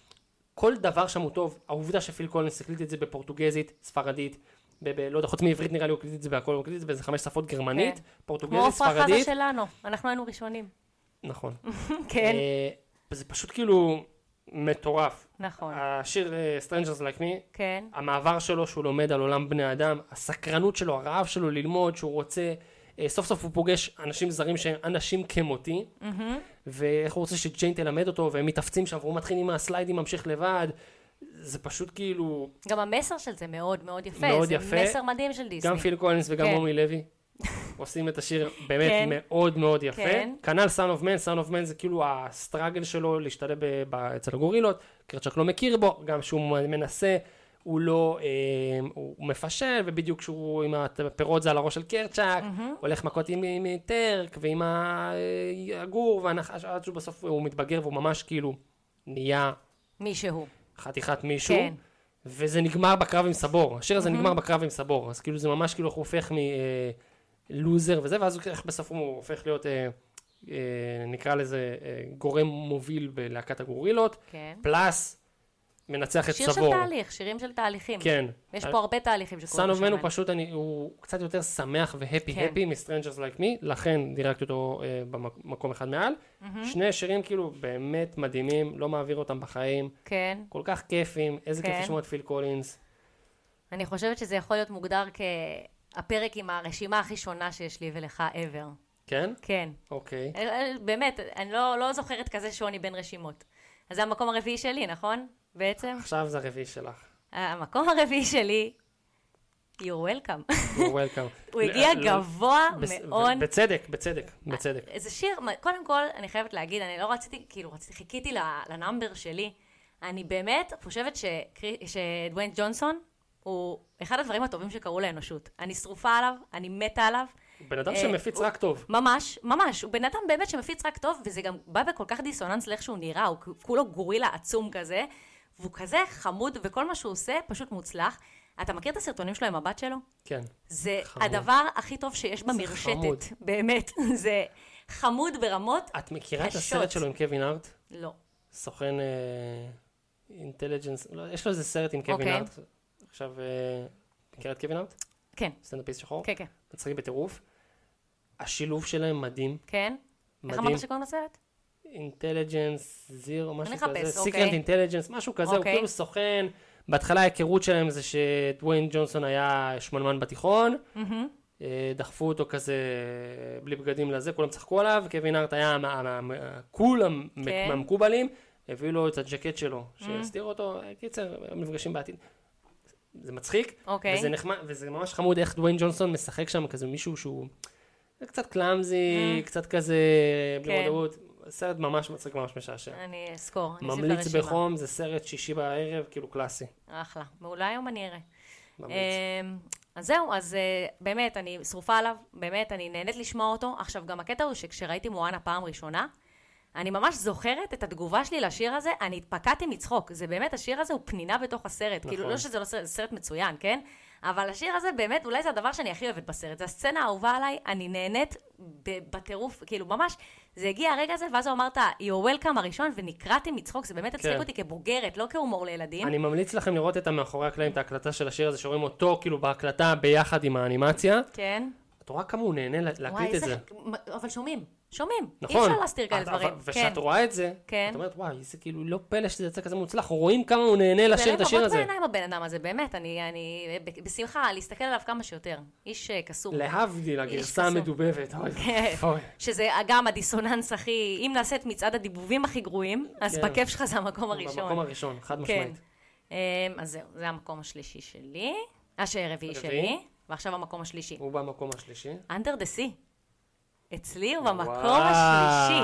כל דבר שם הוא טוב. העובדה שפיל קולינס הקליט את זה בפורטוגזית, ספרדית, ב- ב- לא יודע, חוץ מעברית נראה לי הוא הקליט את זה בהכל, הוא הקליט את זה באיזה חמש שפות, גרמנית, כן. כמו פורטוגזית, עופרה חזה ספרדית. שלנו, אנחנו היינו ראשונים. נכון. כן. אה, זה פשוט כאילו מטורף. נכון. השיר אה, Strangers Like Me, כן. המעבר שלו שהוא לומד על עולם בני אדם, הסקרנות שלו, הרעב שלו ללמוד, שהוא רוצה, אה, סוף סוף הוא פוגש אנשים זרים שהם אנשים כמותי, ואיך הוא רוצה שג'יין תלמד אותו, והם מתאפצים שם, והוא מתחיל עם הסליידים, ממשיך לבד, זה פשוט כאילו, גם המסר של זה מאוד מאוד יפה. מאוד זה יפה. מסר מדהים של דיסני. גם פיל קולינס וגם כן. מומי לוי, עושים את השיר באמת כן. מאוד מאוד יפה. כן. כנ"ל Son of Man, Son of Man זה כאילו הסטראגל שלו להשתלב ב- ב- אצל הגורילות, קרצ'ק לא מכיר בו, גם שהוא מנסה, הוא לא, אה, הוא מפשל, ובדיוק כשהוא עם הפירות זה על הראש של קרצ'ק, הולך מכות עם, עם טרק ועם ה- הגור, והנחש, עד שהוא בסוף הוא מתבגר והוא ממש כאילו נהיה מישהו. חתיכת מישהו. כן. וזה נגמר בקרב עם סבור. השיר הזה נגמר בקרב עם סבור. אז כאילו זה ממש כאילו הוא הופך מלוזר וזה, ואז איך בסוף הוא הופך להיות, אה, אה, נקרא לזה, אה, גורם מוביל בלהקת הגורילות, כן. פלאס מנצח את שיר של סבור. תהליך, שירים של תהליכים. כן. יש פה הרבה תהליכים שקורים. Son of Man הוא בשמן. פשוט, אני, הוא קצת יותר שמח והפי כן. הפי מ-Strangers Like Me, לכן דירקתי אותו אה, במקום אחד מעל. שני שירים כאילו באמת מדהימים, לא מעביר אותם בחיים, כן. כל כך כיפים, איזה כיף כן. לשמוע את פיל קולינס. אני חושבת שזה יכול להיות מוגדר כהפרק עם הרשימה הכי שונה שיש לי ולך ever. כן? כן. אוקיי. אה, אה, באמת, אני לא, לא זוכרת כזה שוני בין רשימות. אז זה המקום הרביעי שלי, נכון? בעצם? עכשיו זה הרביעי שלך. המקום הרביעי שלי, you're welcome. You're welcome. הוא הגיע לא- גבוה בס- מאוד. בצדק, בצדק, בצדק. זה שיר, קודם כל, אני חייבת להגיד, אני לא רציתי, כאילו, רציתי, חיכיתי ל- לנאמבר שלי. אני באמת חושבת שקרי- שדוויין ג'ונסון הוא אחד הדברים הטובים שקרו לאנושות. אני שרופה עליו, אני מתה עליו. בן אדם אה, שמפיץ הוא- רק טוב. ממש, ממש. הוא בן אדם באמת שמפיץ רק טוב, וזה גם בא בכל כך דיסוננס לאיך שהוא נראה, הוא כולו גורילה עצום כזה, והוא כזה חמוד, וכל מה שהוא עושה פשוט מוצלח. אתה מכיר את הסרטונים שלו עם הבת שלו? כן. זה חמוד. הדבר הכי טוב שיש חמוד. במרשתת, באמת. זה חמוד ברמות את מכירה את קשות. הסרט שלו עם קווין הארט? לא. סוכן אינטליג'נס, יש לו איזה סרט עם קווין אוקיי. הארט. עכשיו, אה, מכירה את קווין הארט? כן, סטנדאפיסט שחור? כן, כן. מצחיק בטירוף. השילוב שלהם מדהים. כן? איך מדהים. אמרת שקוראים לסרט? אינטליג'נס, זירו, משהו אני אחפש, כזה. אוקיי. סיקרנט אינטליג'נס, משהו כזה. הוא אוקיי. כאילו סוכן, בהתחלה ההיכרות שלהם זה שדוויין ג'ונסון היה שמנמן בתיכון, דחפו אותו כזה בלי בגדים לזה, כולם צחקו עליו, וקווין הארט היה הקול המקובלים, הביאו לו את הג'קט שלו, שהסתיר אותו, קיצר, הם נפגשים בעתיד. זה מצחיק, וזה נחמד, וזה ממש חמוד איך דוויין ג'ונסון משחק שם כזה מישהו שהוא קצת קלאמזי, קצת כזה בלי מודעות. סרט ממש מצחיק, ממש משעשע. אני אזכור, אני אוסיף ממליץ בחום, זה סרט שישי בערב, כאילו קלאסי. אחלה, מעולה היום אני אראה. ממליץ. אז זהו, אז באמת, אני שרופה עליו, באמת, אני נהנית לשמוע אותו. עכשיו, גם הקטע הוא שכשראיתי מואנה פעם ראשונה, אני ממש זוכרת את התגובה שלי לשיר הזה, אני התפקעתי מצחוק. זה באמת, השיר הזה הוא פנינה בתוך הסרט. נכון. כאילו, לא שזה לא סרט, זה סרט מצוין, כן? אבל השיר הזה באמת, אולי זה הדבר שאני הכי אוהבת בסרט. זה הסצנה האהובה עליי, אני נהנית בטירוף, כאילו, ממש, זה הגיע הרגע הזה, ואז הוא אמרת, you're welcome הראשון, ונקראתי מצחוק, זה באמת הצחיק כן. אותי כבוגרת, לא כהומור לילדים. אני ממליץ לכם לראות את המאחורי הקלעים, את ההקלטה של השיר הזה, שרואים אותו, כאילו, בהקלטה ביחד עם האנימציה. כן. את רואה כמה הוא נהנה להקליט את זה. אבל שומעים, שומעים. נכון. אי אפשר להסתיר כאלה דברים. ושאת רואה את זה, את אומרת, וואי, זה כאילו לא פלא שזה יצא כזה מוצלח, רואים כמה הוא נהנה לשיר את השיר הזה. זה בעיניים הבן אדם הזה, באמת, אני בשמחה, להסתכל עליו כמה שיותר. איש קסום. להבדיל, הגרסה המדובבת. שזה גם הדיסוננס הכי, אם נעשה את מצעד הדיבובים הכי גרועים, אז בכיף שלך זה המקום הראשון. במקום הראשון, חד משמעית. אז זהו, זה המקום השלישי שלי, הרביעי שלי. ועכשיו המקום השלישי. הוא במקום השלישי. Under the Sea. אצלי הוא במקום השלישי.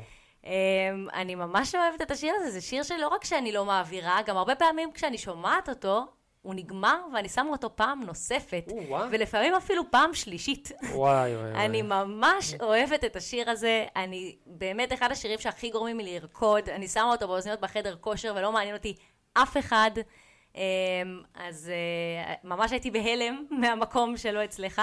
אני ממש אוהבת את השיר הזה. זה שיר שלא רק שאני לא מעבירה, גם הרבה פעמים כשאני שומעת אותו, הוא נגמר ואני שמה אותו פעם נוספת. ולפעמים אפילו פעם שלישית. וואי וואי. אני ממש אוהבת את השיר הזה. אני באמת אחד השירים שהכי גורמים לי לרקוד. אני שמה אותו באוזניות בחדר כושר ולא מעניין אותי אף אחד. אז ממש הייתי בהלם מהמקום שלו אצלך,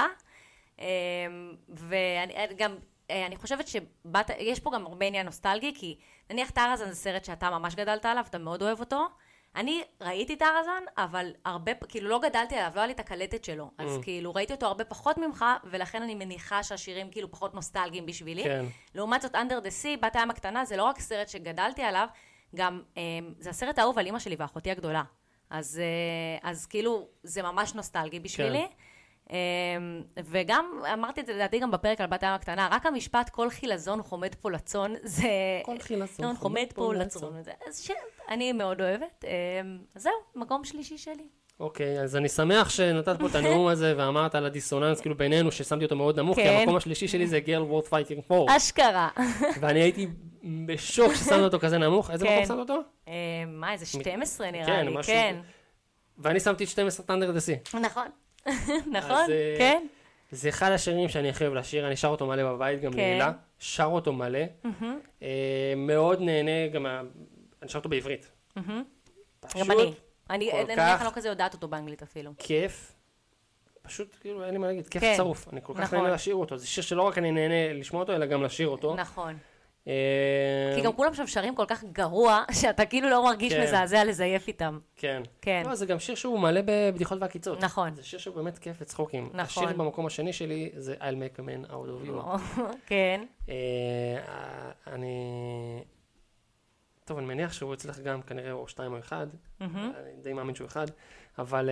וגם אני חושבת שיש פה גם הרבה עניין נוסטלגי, כי נניח טרזן זה סרט שאתה ממש גדלת עליו, אתה מאוד אוהב אותו. אני ראיתי טרזן, אבל הרבה, כאילו לא גדלתי עליו, לא היה לי את הקלטת שלו, אז כאילו ראיתי אותו הרבה פחות ממך, ולכן אני מניחה שהשירים כאילו פחות נוסטלגיים בשבילי. לעומת זאת, Under the Sea, בת הים הקטנה, זה לא רק סרט שגדלתי עליו, גם זה הסרט האהוב על אמא שלי ואחותי הגדולה. אז, אז כאילו, זה ממש נוסטלגי בשבילי. כן. וגם, אמרתי את זה לדעתי גם בפרק על בת הים הקטנה, רק המשפט, כל חילזון חומד פה לצון, זה... כל חילזון חומד פה לצון. אז שאני מאוד אוהבת. אז זהו, מקום שלישי שלי. אוקיי, אז אני שמח שנתת פה את הנאום הזה, ואמרת על הדיסוננס, כאילו בינינו, ששמתי אותו מאוד נמוך, כי המקום השלישי שלי זה Girl Worth Fighting For. אשכרה. ואני הייתי בשוק ששמת אותו כזה נמוך. איזה מקום שמת אותו? מה, איזה שתים עשרה נראה לי, כן. ואני שמתי את שתים עשרה Under the Sea. נכון, נכון, כן. זה אחד השירים שאני הכי אוהב לשיר, אני שר אותו מלא בבית, גם לילה. שר אותו מלא. מאוד נהנה, גם אני שר אותו בעברית. גם אני. אני נניח לא כזה יודעת אותו באנגלית אפילו. כיף. פשוט, כאילו, אין לי מה להגיד, כיף צרוף. אני כל כך נהנה לשיר אותו. זה שיר שלא רק אני נהנה לשמוע אותו, אלא גם לשיר אותו. נכון. כי גם כולם שם שרים כל כך גרוע, שאתה כאילו לא מרגיש מזעזע לזייף איתם. כן. כן. לא, זה גם שיר שהוא מלא בבדיחות והקיצות. נכון. זה שיר שהוא באמת כיף וצחוקים. נכון. השיר במקום השני שלי זה I'll make a man out of you. כן. אני... טוב, אני מניח שהוא אצלך גם כנראה או שתיים או אחד. אני די מאמין שהוא אחד. אבל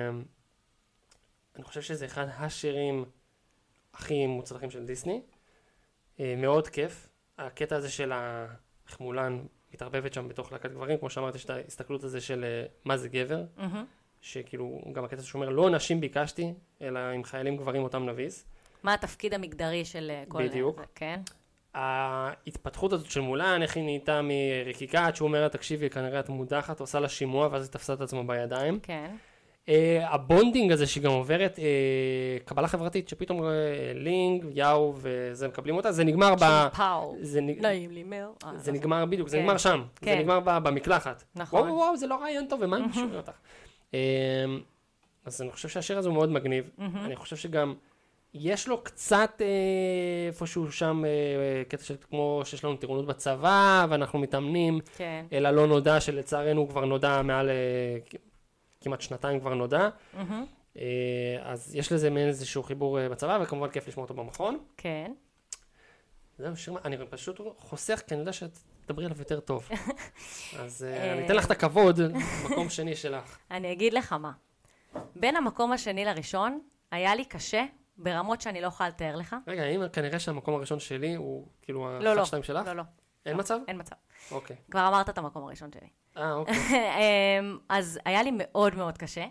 אני חושב שזה אחד השירים הכי מוצלחים של דיסני. מאוד כיף. הקטע הזה של החמולן מתערבבת שם בתוך להקת גברים, כמו שאמרת, יש את ההסתכלות הזה של מה זה גבר, שכאילו גם הקטע שאומר, לא נשים ביקשתי, אלא עם חיילים גברים אותם נביס. מה התפקיד המגדרי של כל... בדיוק. כן. ההתפתחות הזאת של מולן, איך היא נהייתה מרקיקה, עד שהוא אומר, תקשיבי, כנראה את מודחת, עושה לה שימוע, ואז היא תפסה את עצמה בידיים. כן. הבונדינג הזה שגם עוברת קבלה חברתית, שפתאום לינג, יאו וזה מקבלים אותה, זה נגמר ב... פאו, נעים לי מר. זה נגמר בדיוק, זה נגמר שם, זה נגמר במקלחת. נכון. וואו, וואו, זה לא רעיון טוב, ומה אני משאיר אותך? אז אני חושב שהשיר הזה הוא מאוד מגניב, אני חושב שגם יש לו קצת איפשהו שם קטע של כמו שיש לנו טירונות בצבא, ואנחנו מתאמנים, אלא לא נודע שלצערנו כבר נודע מעל... כמעט שנתיים כבר נודע, mm-hmm. אז יש לזה מעין איזשהו חיבור בצבא, וכמובן כיף לשמוע אותו במכון. כן. זהו, שיר, אני פשוט חוסך, כי אני יודע שאת תדברי עליו יותר טוב. אז אני אתן לך את הכבוד, מקום שני שלך. אני אגיד לך מה. בין המקום השני לראשון, היה לי קשה ברמות שאני לא יכולה לתאר לך. רגע, האם כנראה שהמקום הראשון שלי הוא כאילו לא, לא, השתיים שלך? לא, לא. אין מצב? אין מצב. אוקיי. כבר אמרת את המקום הראשון שלי. אה, אוקיי. אז היה לי מאוד מאוד קשה.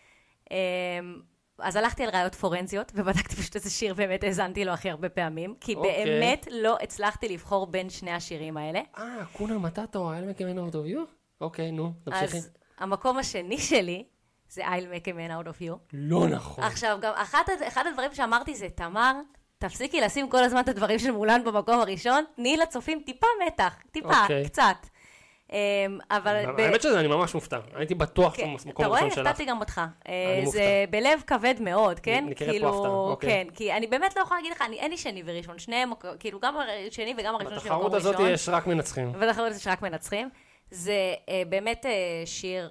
אז הלכתי על ראיות פורנזיות, ובדקתי פשוט איזה שיר באמת האזנתי לו הכי הרבה פעמים, כי באמת לא הצלחתי לבחור בין שני השירים האלה. אה, קונה מטאטה או I'll make a man out of you? אוקיי, נו, תמשיכי. אז המקום השני שלי, זה I'll make a man out of you. לא נכון. עכשיו, גם אחד הדברים שאמרתי זה, תמר, תפסיקי לשים כל הזמן את הדברים של מולן במקום הראשון, תני לצופים טיפה מתח, טיפה, קצת. אבל... האמת שזה אני ממש מופתע, הייתי בטוח שהוא מקום הראשון שלך. אתה רואה? הפתעתי גם אותך. זה בלב כבד מאוד, כן? נקראת פה הפתעה, אוקיי. כן, כי אני באמת לא יכולה להגיד לך, אין לי שני וראשון, שניהם, כאילו גם שני וגם הראשון של מקום ראשון. בתחרות הזאת יש רק מנצחים. בתחרות הזאת יש רק מנצחים. זה באמת שיר...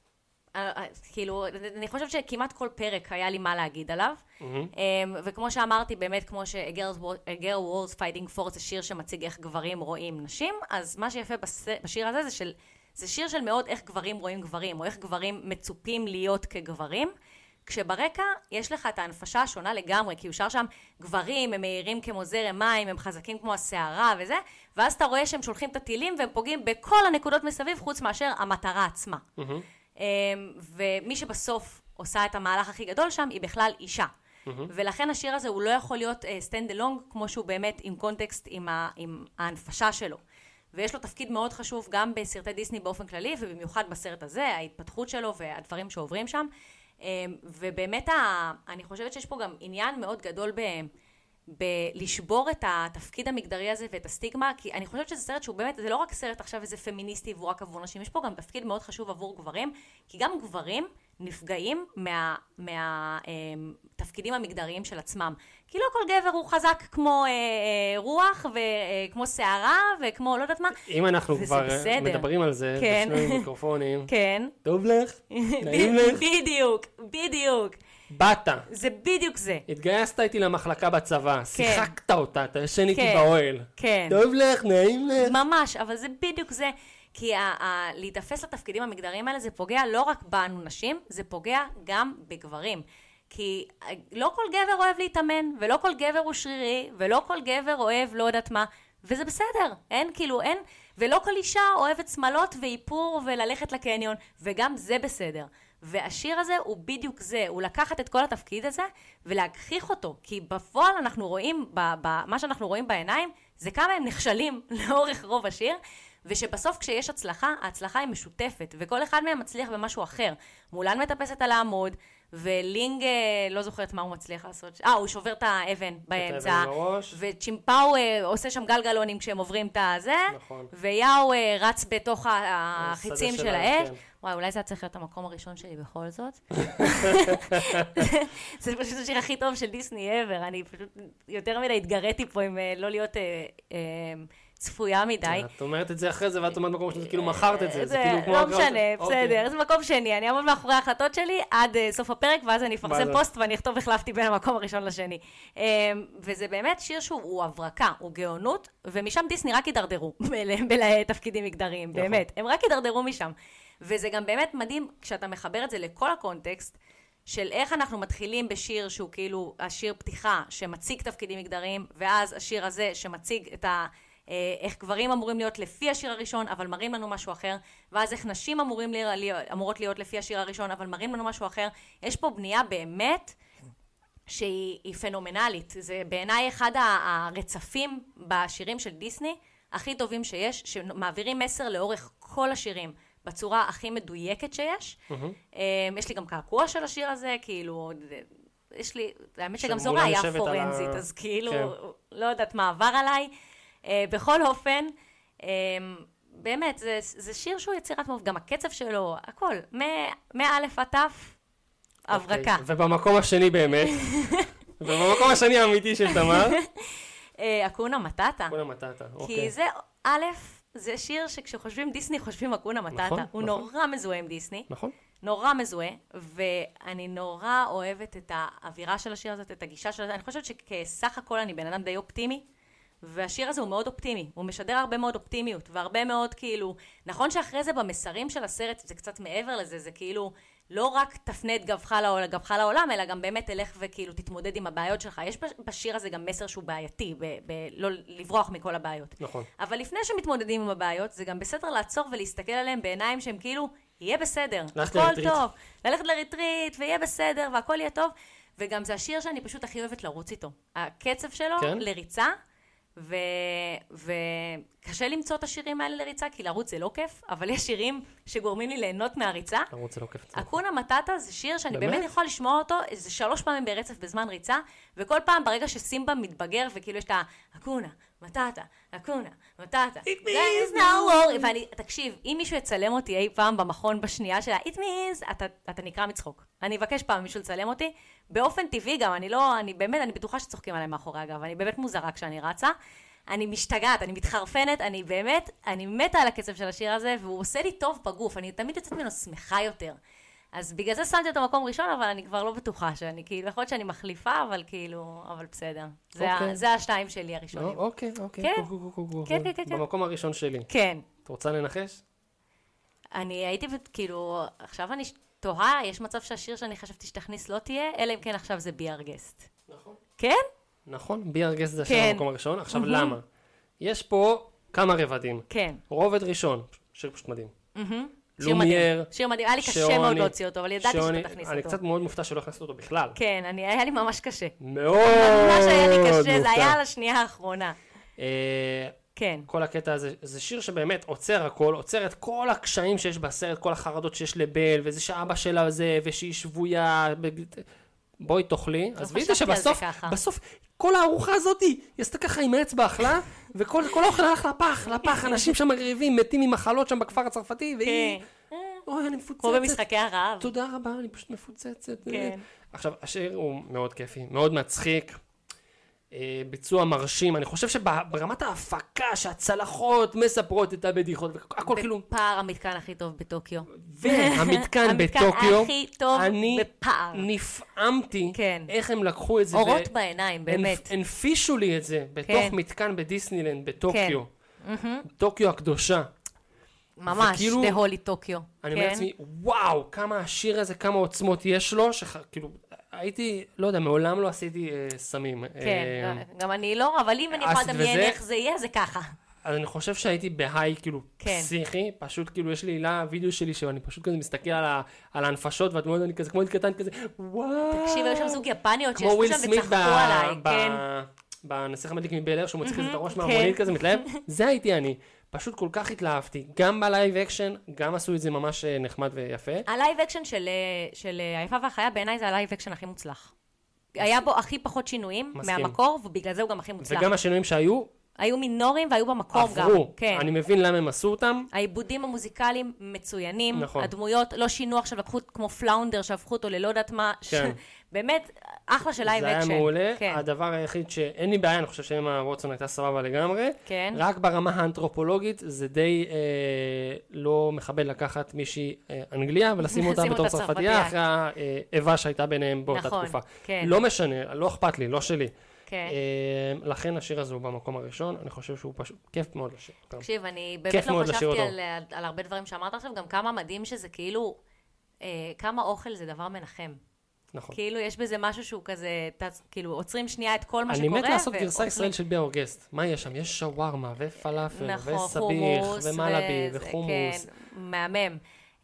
כאילו, אני חושבת שכמעט כל פרק היה לי מה להגיד עליו, וכמו שאמרתי, באמת כמו ש-A Girl Wars Fighting For זה שיר שמציג איך גברים רואים נשים, אז מה שיפה בשיר הזה זה של, זה שיר של מאוד איך גברים רואים גברים, או איך גברים מצופים להיות כגברים, כשברקע יש לך את ההנפשה השונה לגמרי, כי הוא שר שם גברים, הם מהירים כמו זרם מים, הם חזקים כמו הסערה וזה, ואז אתה רואה שהם שולחים את הטילים והם פוגעים בכל הנקודות מסביב, חוץ מאשר המטרה עצמה. ומי שבסוף עושה את המהלך הכי גדול שם היא בכלל אישה. ולכן השיר הזה הוא לא יכול להיות stand alone כמו שהוא באמת עם קונטקסט, עם ההנפשה שלו. ויש לו תפקיד מאוד חשוב גם בסרטי דיסני באופן כללי, ובמיוחד בסרט הזה, ההתפתחות שלו והדברים שעוברים שם. ובאמת אני חושבת שיש פה גם עניין מאוד גדול בהם. בלשבור את התפקיד המגדרי הזה ואת הסטיגמה, כי אני חושבת שזה סרט שהוא באמת, זה לא רק סרט עכשיו איזה פמיניסטי והוא רק עבור נשים, יש פה גם תפקיד מאוד חשוב עבור גברים, כי גם גברים נפגעים מה, מה, אה, תפקידים המגדריים של עצמם. כי לא כל גבר הוא חזק כמו אה, אה, רוח וכמו שערה וכמו לא יודעת מה. אם אנחנו כבר בסדר. מדברים על זה, כן. בשני מיקרופונים. כן. טוב לך? נעים לך? בדיוק, בדיוק. באת. זה בדיוק זה. התגייסת איתי למחלקה בצבא, כן. שיחקת אותה, אתה ישן איתי כן. באוהל. כן. טוב לך, נעים לך. ממש, אבל זה בדיוק זה. כי ה- ה- להתאפס לתפקידים המגדריים האלה זה פוגע לא רק בנו נשים, זה פוגע גם בגברים. כי לא כל גבר אוהב להתאמן, ולא כל גבר הוא שרירי, ולא כל גבר אוהב לא יודעת מה, וזה בסדר. אין, כאילו, אין, ולא כל אישה אוהבת שמלות ואיפור וללכת לקניון, וגם זה בסדר. והשיר הזה הוא בדיוק זה, הוא לקחת את כל התפקיד הזה ולהגחיך אותו, כי בפועל אנחנו רואים, ב- ב- מה שאנחנו רואים בעיניים, זה כמה הם נכשלים לאורך רוב השיר, ושבסוף כשיש הצלחה, ההצלחה היא משותפת, וכל אחד מהם מצליח במשהו אחר. מולן מטפסת על העמוד, ולינג, לא זוכרת מה הוא מצליח לעשות. אה, הוא שובר את האבן באמצע. וצ'ימפאו עושה שם גלגלונים כשהם עוברים את הזה. נכון. ויאו רץ בתוך החיצים של האש. כן. וואי, אולי זה צריך להיות המקום הראשון שלי בכל זאת. זה פשוט השיר הכי טוב של דיסני ever. אני פשוט יותר מדי התגרתי פה עם לא להיות... צפויה מדי. את אומרת את זה אחרי זה, ואת אומרת מקום שני, כאילו מכרת את זה. זה לא משנה, בסדר, זה מקום שני. אני אעמוד מאחורי ההחלטות שלי עד סוף הפרק, ואז אני אפרסם פוסט ואני אכתוב החלפתי בין המקום הראשון לשני. וזה באמת שיר שהוא הברקה, הוא גאונות, ומשם דיסני רק הידרדרו בתפקידים מגדריים, באמת. הם רק הידרדרו משם. וזה גם באמת מדהים, כשאתה מחבר את זה לכל הקונטקסט, של איך אנחנו מתחילים בשיר שהוא כאילו השיר פתיחה, שמציג תפקידים מגדריים, ואז השיר הזה שמציג את ה... איך גברים אמורים להיות לפי השיר הראשון, אבל מראים לנו משהו אחר, ואז איך נשים אמורים להיות, אמורות להיות לפי השיר הראשון, אבל מראים לנו משהו אחר. יש פה בנייה באמת שהיא פנומנלית. זה בעיניי אחד הרצפים בשירים של דיסני, הכי טובים שיש, שמעבירים מסר לאורך כל השירים, בצורה הכי מדויקת שיש. Mm-hmm. יש לי גם קעקוע של השיר הזה, כאילו... יש לי, האמת שגם זורה היה פורנזית, ה... אז כאילו, כן. לא יודעת מה עבר עליי. Uh, בכל אופן, uh, באמת, זה, זה שיר שהוא יצירת מוב, גם הקצב שלו, הכל, מאלף עד תף, הברקה. Okay. ובמקום השני באמת, ובמקום השני האמיתי של תמר? אקונה מטאטה. אקונה מטאטה, אוקיי. כי זה, א', זה שיר שכשחושבים דיסני, חושבים אקונה מטאטה. נכון, הוא נכון. נורא מזוהה עם דיסני. נכון. נורא מזוהה, ואני נורא אוהבת את האווירה של השיר הזאת, את הגישה של זה. אני חושבת שכסך הכל אני בן אדם די אופטימי, והשיר הזה הוא מאוד אופטימי, הוא משדר הרבה מאוד אופטימיות, והרבה מאוד כאילו, נכון שאחרי זה במסרים של הסרט, זה קצת מעבר לזה, זה כאילו, לא רק תפנה את גבך לעולם, גבך לעולם, אלא גם באמת תלך וכאילו תתמודד עם הבעיות שלך. יש בשיר הזה גם מסר שהוא בעייתי, ב- ב- לא לברוח מכל הבעיות. נכון. אבל לפני שמתמודדים עם הבעיות, זה גם בסדר לעצור ולהסתכל עליהם בעיניים שהם כאילו, יהיה בסדר, הכל טוב. ללכת לריטריט, ויהיה בסדר, והכל יהיה טוב. וגם זה השיר שאני פשוט הכי אוהבת לרוץ איתו. הקצב שלו כן? לריצה, ו... וקשה למצוא את השירים האלה לריצה, כי לרוץ זה לא כיף, אבל יש שירים שגורמים לי ליהנות מהריצה. לרוץ זה לא כיף. אקונה מטאטה זה שיר שאני באמת, באמת באמת יכול לשמוע אותו איזה שלוש פעמים ברצף בזמן ריצה, וכל פעם ברגע שסימבה מתבגר, וכאילו יש את האקונה, מטאטה, אקונה, מטאטה. It means no war. ואני, תקשיב, אם מישהו יצלם אותי אי פעם במכון בשנייה שלה, it means, אתה, אתה נקרא מצחוק. אני אבקש פעם מישהו לצלם אותי, באופן טבעי גם, אני לא, אני באמת, אני בטוחה שצוחקים עליי מאחורי אגב, אני באמת מוזרה כשאני רצה. אני משתגעת, אני מתחרפנת, אני באמת, אני מתה על הקצב של השיר הזה, והוא עושה לי טוב בגוף, אני תמיד יוצאת ממנו שמחה יותר. אז בגלל זה שמתי אותו מקום ראשון, אבל אני כבר לא בטוחה שאני, כאילו, יכול להיות שאני מחליפה, אבל כאילו, אבל בסדר. זה, ה, זה השתיים שלי הראשונים. אוקיי, אוקיי. כן, כן, כן, כן. במקום הראשון שלי. כן. את רוצה לנחש? אני הייתי, כאילו, עכשיו אני תוהה, יש מצב שהשיר שאני חשבתי שתכניס לא תהיה, אלא אם כן עכשיו זה Be Our Guest. נכון. כן? נכון, Be Our Guest זה השיר במקום הראשון. עכשיו למה? יש פה כמה רבדים. כן. רובד ראשון, שיר פשוט מדהים. שיר מדהים. שיר מדהים, היה לי קשה מאוד להוציא אותו, אבל ידעתי שאתה תכניס אותו. אני קצת מאוד מופתע שלא הכנסתי אותו בכלל. כן, היה לי ממש קשה. מאוד ממש היה לי קשה, מופתע. זה היה על השנייה האחרונה. כן. כל הקטע הזה, זה שיר שבאמת עוצר הכל, עוצר את כל הקשיים שיש בסרט, כל החרדות שיש לבל, וזה שאבא שלה וזה, ושהיא שבויה, בואי תאכלי. אז וידע שבסוף, בסוף, כל הארוחה הזאת, היא עשתה ככה עם האצבע אכלה, וכל האוכל הלך לפח, לפח, אנשים שם מגריבים, מתים ממחלות שם בכפר הצרפתי, והיא, אוי, אני מפוצצת. כמו במשחקי הרעב. תודה רבה, אני פשוט מפוצצת. עכשיו, השיר הוא מאוד כיפי, מאוד מצחיק. ביצוע מרשים, אני חושב שברמת ההפקה שהצלחות מספרות את הבדיחות, הכל כאילו... בפער המתקן הכי טוב בטוקיו. והמתקן בטוקיו, המתקן הכי טוב בפער. אני נפעמתי איך הם לקחו את זה. אורות בעיניים, באמת. הנפישו לי את זה בתוך מתקן בדיסנילנד, בטוקיו. טוקיו הקדושה. ממש, להולי טוקיו. אני אומר לעצמי, וואו, כמה השיר הזה, כמה עוצמות יש לו, שכאילו... הייתי, לא יודע, מעולם לא עשיתי סמים. כן, גם אני לא, אבל אם אני יכולה לדמיין איך זה יהיה, זה ככה. אז אני חושב שהייתי בהיי, כאילו, פסיכי, פשוט כאילו יש לי לה וידאו שלי, שאני פשוט כזה מסתכל על הנפשות, ואת מאוד, אני כזה, כמו קטן כזה, וואו. תקשיב, יש שם זוג יפניות שישבו שם וצחקו עליי, כן. בנסיך המדיק מבלר, שהוא מוציא כזה את הראש מהמונית כזה, מתלהב, זה הייתי אני. פשוט כל כך התלהבתי, גם בלייב אקשן, גם עשו את זה ממש נחמד ויפה. הלייב אקשן של, של היפה והחיה, בעיניי זה הלייב אקשן הכי מוצלח. היה בו הכי פחות שינויים מסכים. מהמקור, ובגלל זה הוא גם הכי מוצלח. וגם השינויים שהיו... היו מינורים והיו במקום עברו. גם. עברו, כן. אני מבין למה הם עשו אותם. העיבודים המוזיקליים מצוינים, נכון. הדמויות לא שינו עכשיו, לקחו כמו פלאונדר, שהפכו אותו ללא יודעת מה. כן. באמת, אחלה של לייב אקשן. זה היה מעולה. כן. הדבר היחיד שאין לי בעיה, אני חושב שאמה ווטסון הייתה סבבה לגמרי. כן. רק ברמה האנתרופולוגית, זה די אה, לא מכבד לקחת מישהי אה, אנגליה, ולשים אותה בתור צרפתייה, אחרי האיבה שהייתה ביניהם באותה נכון, תקופה. כן. לא משנה, לא אכפת לי, לא שלי. כן. אה, לכן השיר הזה הוא במקום הראשון, אני חושב שהוא פשוט כיף מאוד לשיר. תקשיב, אני באמת לא חשבתי על, על, על הרבה דברים שאמרת עכשיו, גם כמה מדהים שזה כאילו, אה, כמה אוכל זה דבר מנחם. נכון. כאילו יש בזה משהו שהוא כזה, תצ... כאילו עוצרים שנייה את כל מה שקורה. אני מת לעשות גרסה ישראל של בי אור גסט. מה יש שם? יש שווארמה ופלאפל נכון, וסביח ומלאבי ו... וחומוס. כן, מהמם.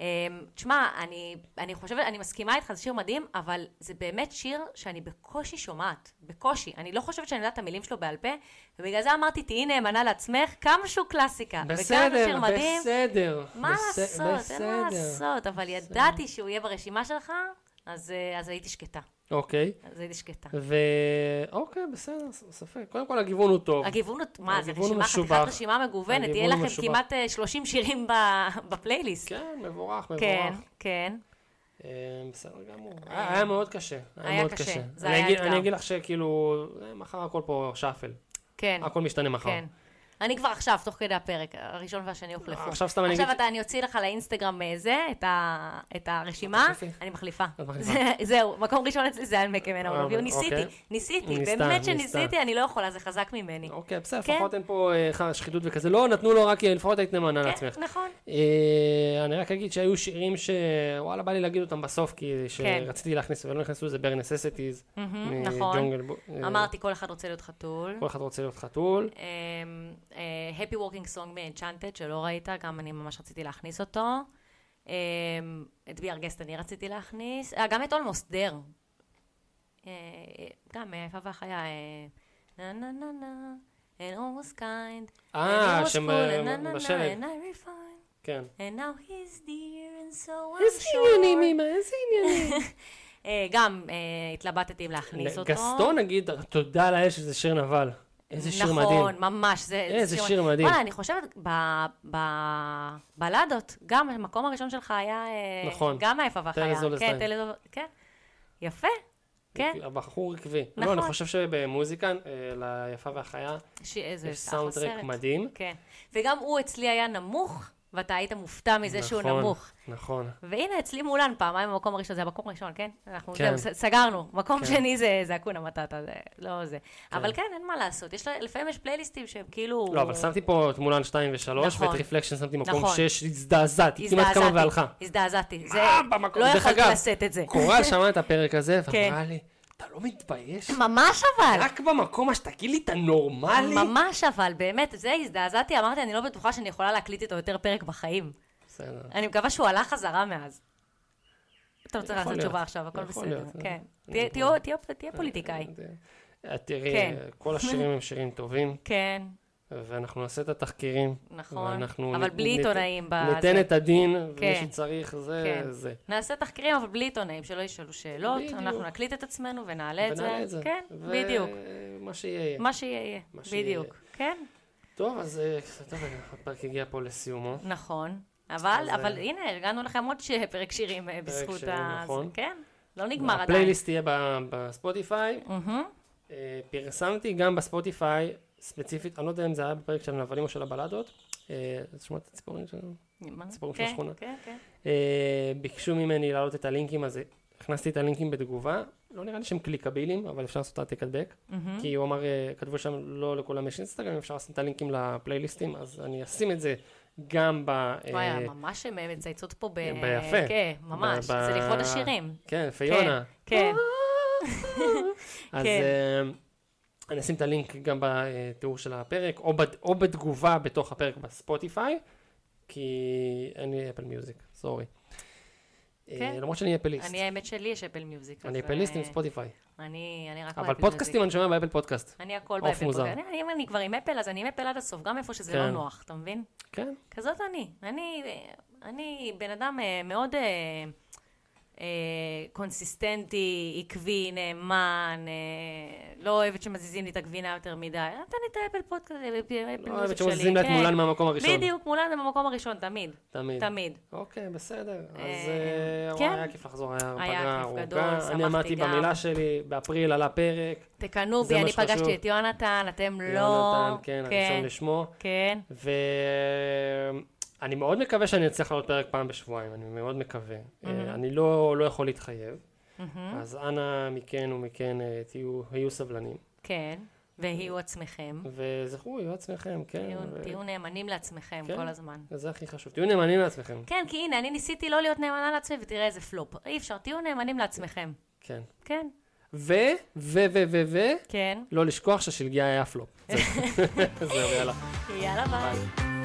תשמע, אני, אני חושבת, אני מסכימה איתך, זה שיר מדהים, אבל זה באמת שיר שאני בקושי שומעת, בקושי. אני לא חושבת שאני יודעת את המילים שלו בעל פה, ובגלל זה אמרתי, תהי נאמנה לעצמך, כמה שהוא קלאסיקה. בסדר, בסדר. מה לעשות, אין מה לעשות, אבל ידעתי שהוא יהיה ברשימה שלך, אז, אז הייתי שקטה. אוקיי. אז הייתי שקטה. ו... אוקיי, בסדר, ספק. קודם כל, הגיוון הוא טוב. הגיוון הוא, מה, זה רשימה, חתיכת רשימה מגוונת, תהיה לכם כמעט שלושים שירים בפלייליסט. כן, מבורך, מבורך. כן, כן. בסדר גמור. היה מאוד קשה. היה קשה, זה היה אתגר. אני אגיד לך שכאילו, מחר הכל פה שפל. כן. הכל משתנה מחר. כן. אני כבר עכשיו, תוך כדי הפרק, הראשון והשני הוחלפו. עכשיו סתם אני אגיד... עכשיו אתה, אני אוציא לך לאינסטגרם זה, את הרשימה, אני מחליפה. זהו, מקום ראשון אצלי זה היה מקמן אוברביו, ניסיתי, ניסיתי, באמת שניסיתי, אני לא יכולה, זה חזק ממני. אוקיי, בסדר, לפחות אין פה שחיתות וכזה, לא, נתנו לו רק, לפחות היית נאמנה לעצמך. נכון. אני רק אגיד שהיו שירים שוואלה, בא לי להגיד אותם בסוף, כי שרציתי להכניס, ולא נכנסו, זה bare necessities. נכון. אמרתי, כל אחד רוצה להיות חתול. כל אחד רוצה להיות חתול. Happy Walking Song מ-Enchanted, שלא ראית, גם אני ממש רציתי להכניס אותו. את בי ארגסט אני רציתי להכניס. גם את Almost There. גם איפה והחיה. נה נה נה נה. And almost kind. אה, שבשלג. כן. And now he's dear and so I'm sure. איזה עניינים, אמא, איזה עניינים. גם התלבטתי אם להכניס אותו. גסטון, נגיד, תודה לאל שזה שיר נבל. איזה שיר מדהים. נכון, ממש. איזה שיר מדהים. וואלה, אני חושבת, בבלדות, גם המקום הראשון שלך היה... נכון. גם היפה והחיה. כן, כן. יפה. כן. הבחור עקבי. נכון. לא, אני חושב שבמוזיקה, ליפה והחיה, יש סאונדטרק מדהים. כן. וגם הוא אצלי היה נמוך, ואתה היית מופתע מזה שהוא נמוך. נכון. והנה, אצלי מולן פעמיים במקום הראשון, זה המקום הראשון, כן? אנחנו סגרנו. מקום שני זה אקונה מטאטה, זה לא זה. אבל כן, אין מה לעשות. לפעמים יש פלייליסטים שהם כאילו... לא, אבל שמתי פה את מולן שתיים ושלוש, ואת ריפלקשן שמתי מקום שש, הזדעזעתי, כמעט כמה והלכה. הזדעזעתי. לא יכולתי לשאת את זה. קורל שמעה את הפרק הזה, ואמרה לי, אתה לא מתבייש? ממש אבל. רק במקום שתגיד לי, אתה נורמלי? ממש אבל, באמת, זה הזדעזעתי, אמרתי, אני לא בטוחה שאני יכולה להקליט איתו יותר פרק בחיים. בסדר. אני מקווה שהוא הלך חזרה מאז. אתה רוצה לעשות תשובה עכשיו, הכל בסדר. כן. תהיה פוליטיקאי. תראי, כל השירים הם שירים טובים. כן. ואנחנו נעשה את התחקירים. נכון, אבל בלי עיתונאים. ניתן את הדין, ומי שצריך זה זה. נעשה תחקירים, אבל בלי עיתונאים, שלא ישאלו שאלות. אנחנו נקליט את עצמנו ונעלה את זה. ונעלה את זה. כן, בדיוק. ומה שיהיה. מה שיהיה, בדיוק. כן. טוב, אז הפרק הגיע פה לסיומו. נכון. אבל, אבל הנה, הגענו לכם עוד פרק שירים בזכות ה... כן, לא נגמר עדיין. הפלייליסט יהיה בספוטיפיי. פרסמתי גם בספוטיפיי, ספציפית, אני לא יודע אם זה היה בפרק של הנבלים או של הבלדות. אז שמעת את הציפורים שלנו? ציפורים של השכונה. כן, כן. ביקשו ממני להעלות את הלינקים, אז הכנסתי את הלינקים בתגובה. לא נראה לי שהם קליקבילים, אבל אפשר לעשות העתק הדבק. כי הוא אמר, כתבו שם, לא לכולם יש אינסטגרם, אפשר לעשות את הלינקים לפלייליסטים, אז אני אשים את זה גם ב... וואי, ממש מצייצות פה ב... ביפה. כן, ממש, זה לכבוד השירים. כן, פיונה. כן. אז אני אשים את הלינק גם בתיאור של הפרק, או בתגובה בתוך הפרק בספוטיפיי, כי אין לי אפל מיוזיק, סורי. למרות שאני אפליסט. אני האמת שלי יש אפל מיוזיק. אני אפליסט עם ספוטיפיי. אני רק אבל פודקאסטים אני שומע באפל פודקאסט. אני הכל באפל פודקאסט. אם אני כבר עם אפל, אז אני עם אפל עד הסוף, גם איפה שזה לא נוח, אתה מבין? כן. כזאת אני. אני בן אדם מאוד קונסיסטנטי, עקבי, נאמן, לא אוהבת שמזיזים לי את הגבינה יותר מדי. נתן לי את האפל פודקאסט, לא אוהבת שמזיזים לה את מולן מהמקום הראשון. בדיוק, מולן במקום הראשון, תמיד. תמיד. תמיד. אוקיי, בסדר. אז היה כיף לחזור, היה פגרה ארוכה. אני אמרתי במילה שלי, באפריל עלה פרק. תקנו בי, אני פגשתי את יונתן, אתם לא. יונתן, כן, הראשון לשמו. כן. אני מאוד מקווה שאני אצליח לעלות פרק פעם בשבועיים, אני מאוד מקווה. אני לא יכול להתחייב, אז אנא מכן ומכן תהיו סבלנים. כן, והיו עצמכם. וזכרו, יהיו עצמכם, כן. תהיו נאמנים לעצמכם כל הזמן. זה הכי חשוב, תהיו נאמנים לעצמכם. כן, כי הנה, אני ניסיתי לא להיות נאמנה לעצמי, ותראה איזה פלופ. אי אפשר, תהיו נאמנים לעצמכם. כן. כן. ו, ו, ו, ו, ו, כן. לא לשכוח שהשלגיה היה פלופ. זהו, יאללה. יאללה, ביי.